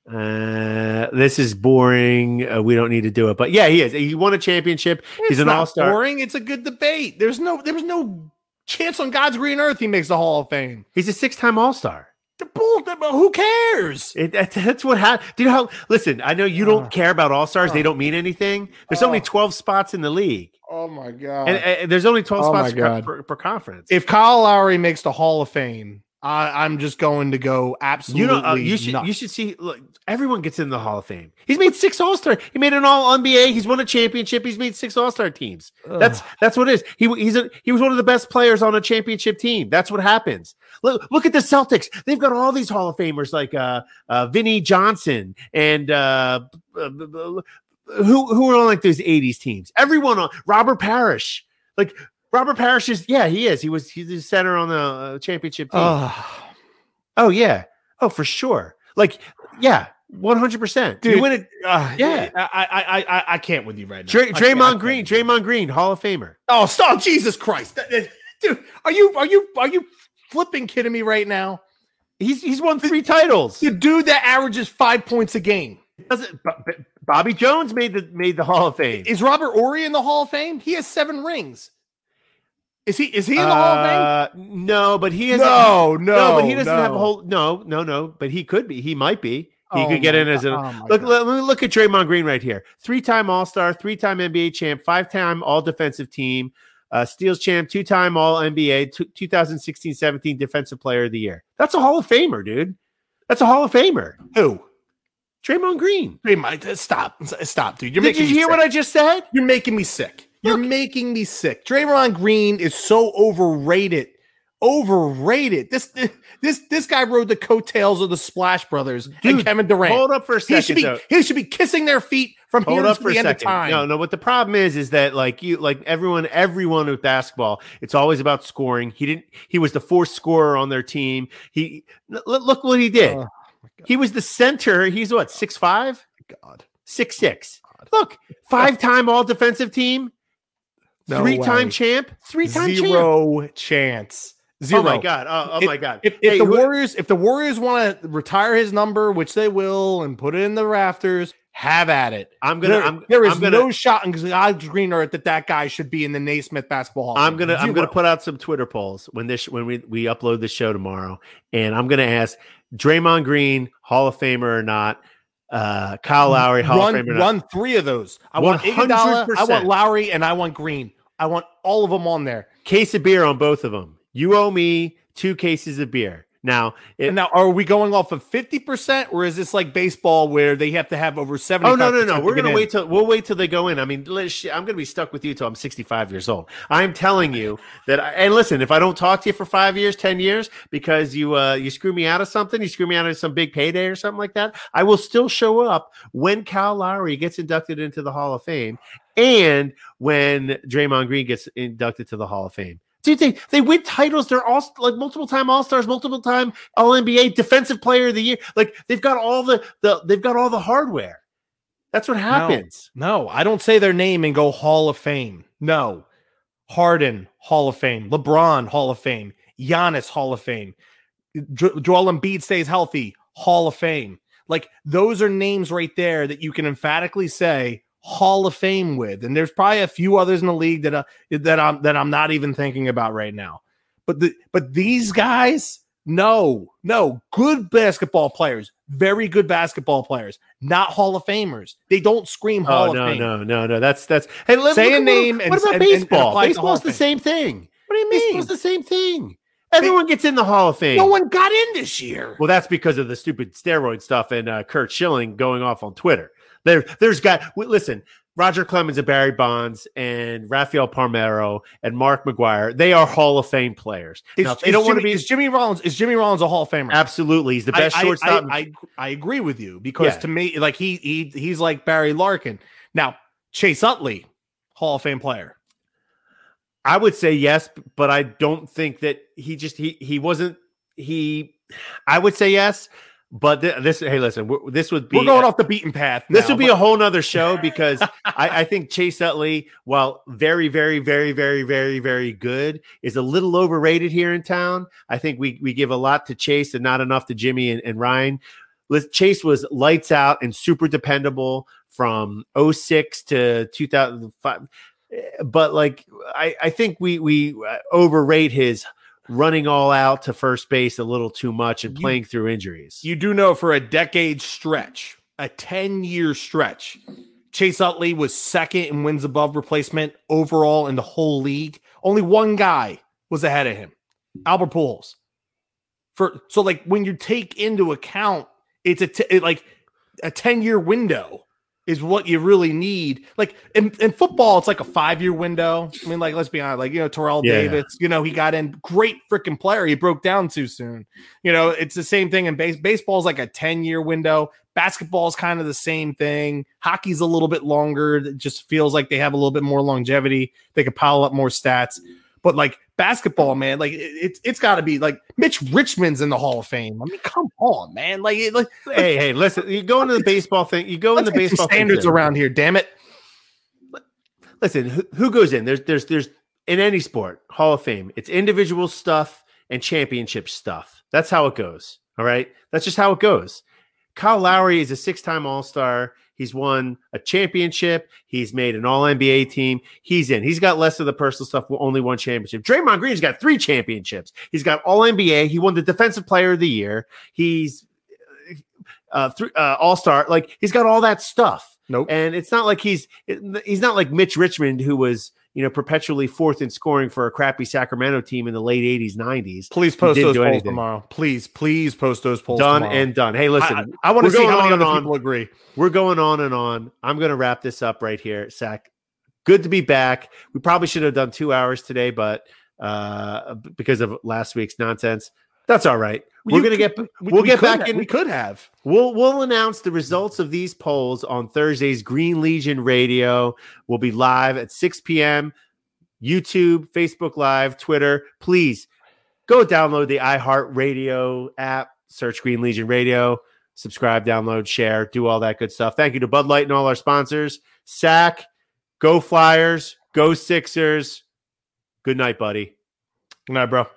Uh, this is boring. Uh, we don't need to do it, but yeah, he is. He won a championship. It's He's an not all-star. Boring. It's a good debate. There's no, there was no chance on God's green earth he makes the Hall of Fame. He's a six-time All-Star. The bull. Who cares? It, that, that's what happened. Do you know how? Listen, I know you don't uh, care about All-Stars. Uh, they don't mean anything. There's uh, only twelve spots in the league. Oh my God! And, and there's only twelve oh spots per, per, per conference. If Kyle Lowry makes the Hall of Fame, I, I'm just going to go absolutely. You know, uh, you should nuts. you should see. Look, everyone gets in the Hall of Fame. He's made six All Star. He made an All N B A. He's won a championship. He's made six All Star teams. Ugh. That's that's what it is. He he's a, he was one of the best players on a championship team. That's what happens. Look look at the Celtics. They've got all these Hall of Famers like uh, uh, Vinnie Johnson and uh, uh, who who were on like those eighties teams. Everyone on Robert Parrish. Like Robert Parrish is yeah he is. He was he's the center on the uh, championship team. Oh. Oh, yeah. Oh, for sure. Like, yeah, one hundred percent. Dude, You win it. Uh, Yeah. I, I, I, I can't with you right now. Dray- I can't- I Draymond can't Green, with you. Draymond Green, Hall of Famer. Oh, stop! Jesus Christ, That- that- dude, are you are you are you flipping kidding me right now? He's he's won three titles. The dude that averages five points a game. Doesn't Bo- Bo- Bobby Jones made the made the Hall of Fame? Is Robert Horry in the Hall of Fame? He has seven rings. Is he? Is he in the Hall of Fame? Uh, no, but he has No, no, no, but he doesn't no. have a whole. No, no, no, but he could be. He might be. He Oh could get my in as a God. Oh my look. God. Let, let me look at Draymond Green right here. Three-time All-Star, three-time N B A champ, five-time All-Defensive Team, uh, steals champ, two-time All N B A, two thousand sixteen seventeen Defensive Player of the Year. That's a Hall of Famer, dude. That's a Hall of Famer. Who? Draymond Green. Draymond, stop, stop, dude. You're Did making you me hear sick. what I just said? You're making me sick. You're Look. making me sick. Draymond Green is so overrated. Overrated. This this this guy rode the coattails of the Splash Brothers and Dude, Kevin Durant. Hold up for a he should second. be though. he should be kissing their feet from Hold here up to for the a end of second. time. No, no. What the problem is is that like you, like everyone, everyone with basketball, it's always about scoring. He didn't. He was the fourth scorer on their team. He look, look what he did. Oh, he was the center. He's what six five, God. six six. Look, five time All Defensive Team, No three time way. champ, three time champ. Zero chance. Zero. Oh my god. Oh, oh If- my god. If, if Hey, the who- Warriors, if the Warriors want to retire his number, which they will, and put it in the rafters, have at it. I'm gonna. There, I'm, there is I'm gonna. no shot in God's green earth that that guy should be in the Naismith Basketball Hall. of I'm Fame. gonna I'm Zero. gonna put out some Twitter polls when this when we, we upload the show tomorrow, and I'm gonna ask Draymond Green Hall of Famer or not, uh, Kyle Lowry Hall run, of Famer or not. run three of those. I want one hundred Iguodala, I want percent. Lowry, and I want Green. I want all of them on there. Case of beer on both of them. You owe me two cases of beer. Now, it, And now, are we going off of fifty percent, or is this like baseball where they have to have over seventy? oh no no no, we're gonna wait till we'll wait till they go in. I mean, let's- I'm gonna be stuck with you till I'm sixty-five years old. I'm telling you that. I, and listen, if I don't talk to you for five years, ten years, because you uh, you screw me out of something, you screw me out of some big payday or something like that, I will still show up when Kyle Lowry gets inducted into the Hall of Fame, and when Draymond Green gets inducted to the Hall of Fame. Dude, they, they win titles. They're all like multiple time All-Stars, multiple time All N B A, Defensive Player of the Year. Like they've got all the, the they've got all the hardware. That's what happens. No, I don't say their name and go Hall of Fame. No, Harden Hall of Fame, LeBron Hall of Fame, Giannis Hall of Fame, Jo- Joel Embiid stays healthy Hall of Fame. Like those are names right there that you can emphatically say Hall of Fame with, and there's probably a few others in the league that uh, that I'm that I'm not even thinking about right now. But the but these guys, no, no, good basketball players, very good basketball players, not Hall of Famers. They don't scream Hall Oh of no, Fame. no, no, no. That's that's hey, let, Say look a at- name What, and- what about and- and baseball? apply it to Hall Baseball's of the Fame. same thing. What do you mean? Baseball's the same thing. Everyone gets in the Hall of Fame. No one got in this year. Well, that's because of the stupid steroid stuff and uh, Kurt Schilling going off on Twitter. There, there's got w- listen. Roger Clemens and Barry Bonds and Rafael Palmeiro and Mark McGuire, they are Hall of Fame players. Is, Now, if they is don't want to Jimmy- be is Jimmy Rollins is Jimmy Rollins a Hall of Famer? absolutely. He's the best I, I- shortstop. I, I, I agree with you because Yeah. to me, like he he he's like Barry Larkin. Now Chase Utley, Hall of Fame player. I would say yes, but I don't think that he just he he wasn't he. I would say yes, but th- this hey listen, we're, this would be We're going off the beaten path. this now, would be but- a whole nother show because I, I think Chase Utley, while very, very, very, very, very, very good, is a little overrated here in town. I think we we give a lot to Chase and not enough to Jimmy and, and Ryan. Lis- Chase was lights out and super dependable from oh six to two thousand five. But like I, I think we we uh, overrate his running all out to first base a little too much and You- playing through injuries. You do know for a decade stretch, a ten-year stretch, Chase Utley was second in wins above replacement overall in the whole league. Only one guy was ahead of him, Albert Pujols. For so like when you take into account it's a t- it, like a ten-year window is what you really need. Like in, in football, it's like a five-year window. I mean, like let's be honest, like you know Terrell Yeah. Davis, you know he got in, great freaking player. He broke down too soon. You know, it's the same thing in base. Baseball is like a ten-year window. Basketball is kind of the same thing. Hockey's a little bit longer. It just feels like they have a little bit more longevity. They could pile up more stats. but like basketball, man, like it, it's it's got to be like Mitch Richmond's in the Hall of Fame. I mean, come on, man. Like, it, like hey, hey, listen, you go into the baseball thing. You go into the baseball standards thing around here. Damn it. Listen, who, who goes in? There's, there's, there's in any sport, Hall of Fame. It's individual stuff and championship stuff. That's how it goes. All right, that's just how it goes. Kyle Lowry is a six-time All-Star. He's won a championship. He's made an All N B A team. He's in. He's got less of the personal stuff. Only one championship. Draymond Green's got three championships. He's got All N B A. He won the Defensive Player of the Year. He's uh, th- uh, All-Star. Like, he's got all that stuff. Nope. And it's not like he's he's not like Mitch Richmond, who was, you know, perpetually fourth in scoring for a crappy Sacramento team in the late eighties, nineties. Please post those polls anything. tomorrow. Please, please post those polls done tomorrow. and done. Hey, listen, I, I want to see how many other on. people agree. We're going on and on. I'm going to wrap this up right here, Sack. Good to be back. We probably should have done two hours today, but uh, because of last week's nonsense, that's all right. We're going to get we'll we, get we back have, in. We could have. We'll we'll announce the results of these polls on Thursday's Green Legion Radio. We'll be live at six p.m. YouTube, Facebook Live, Twitter. Please go download the iHeartRadio app, search Green Legion Radio, subscribe, download, share, do all that good stuff. Thank you to Bud Light and all our sponsors. Sack, go Flyers, go Sixers. Good night, buddy. Good night, bro.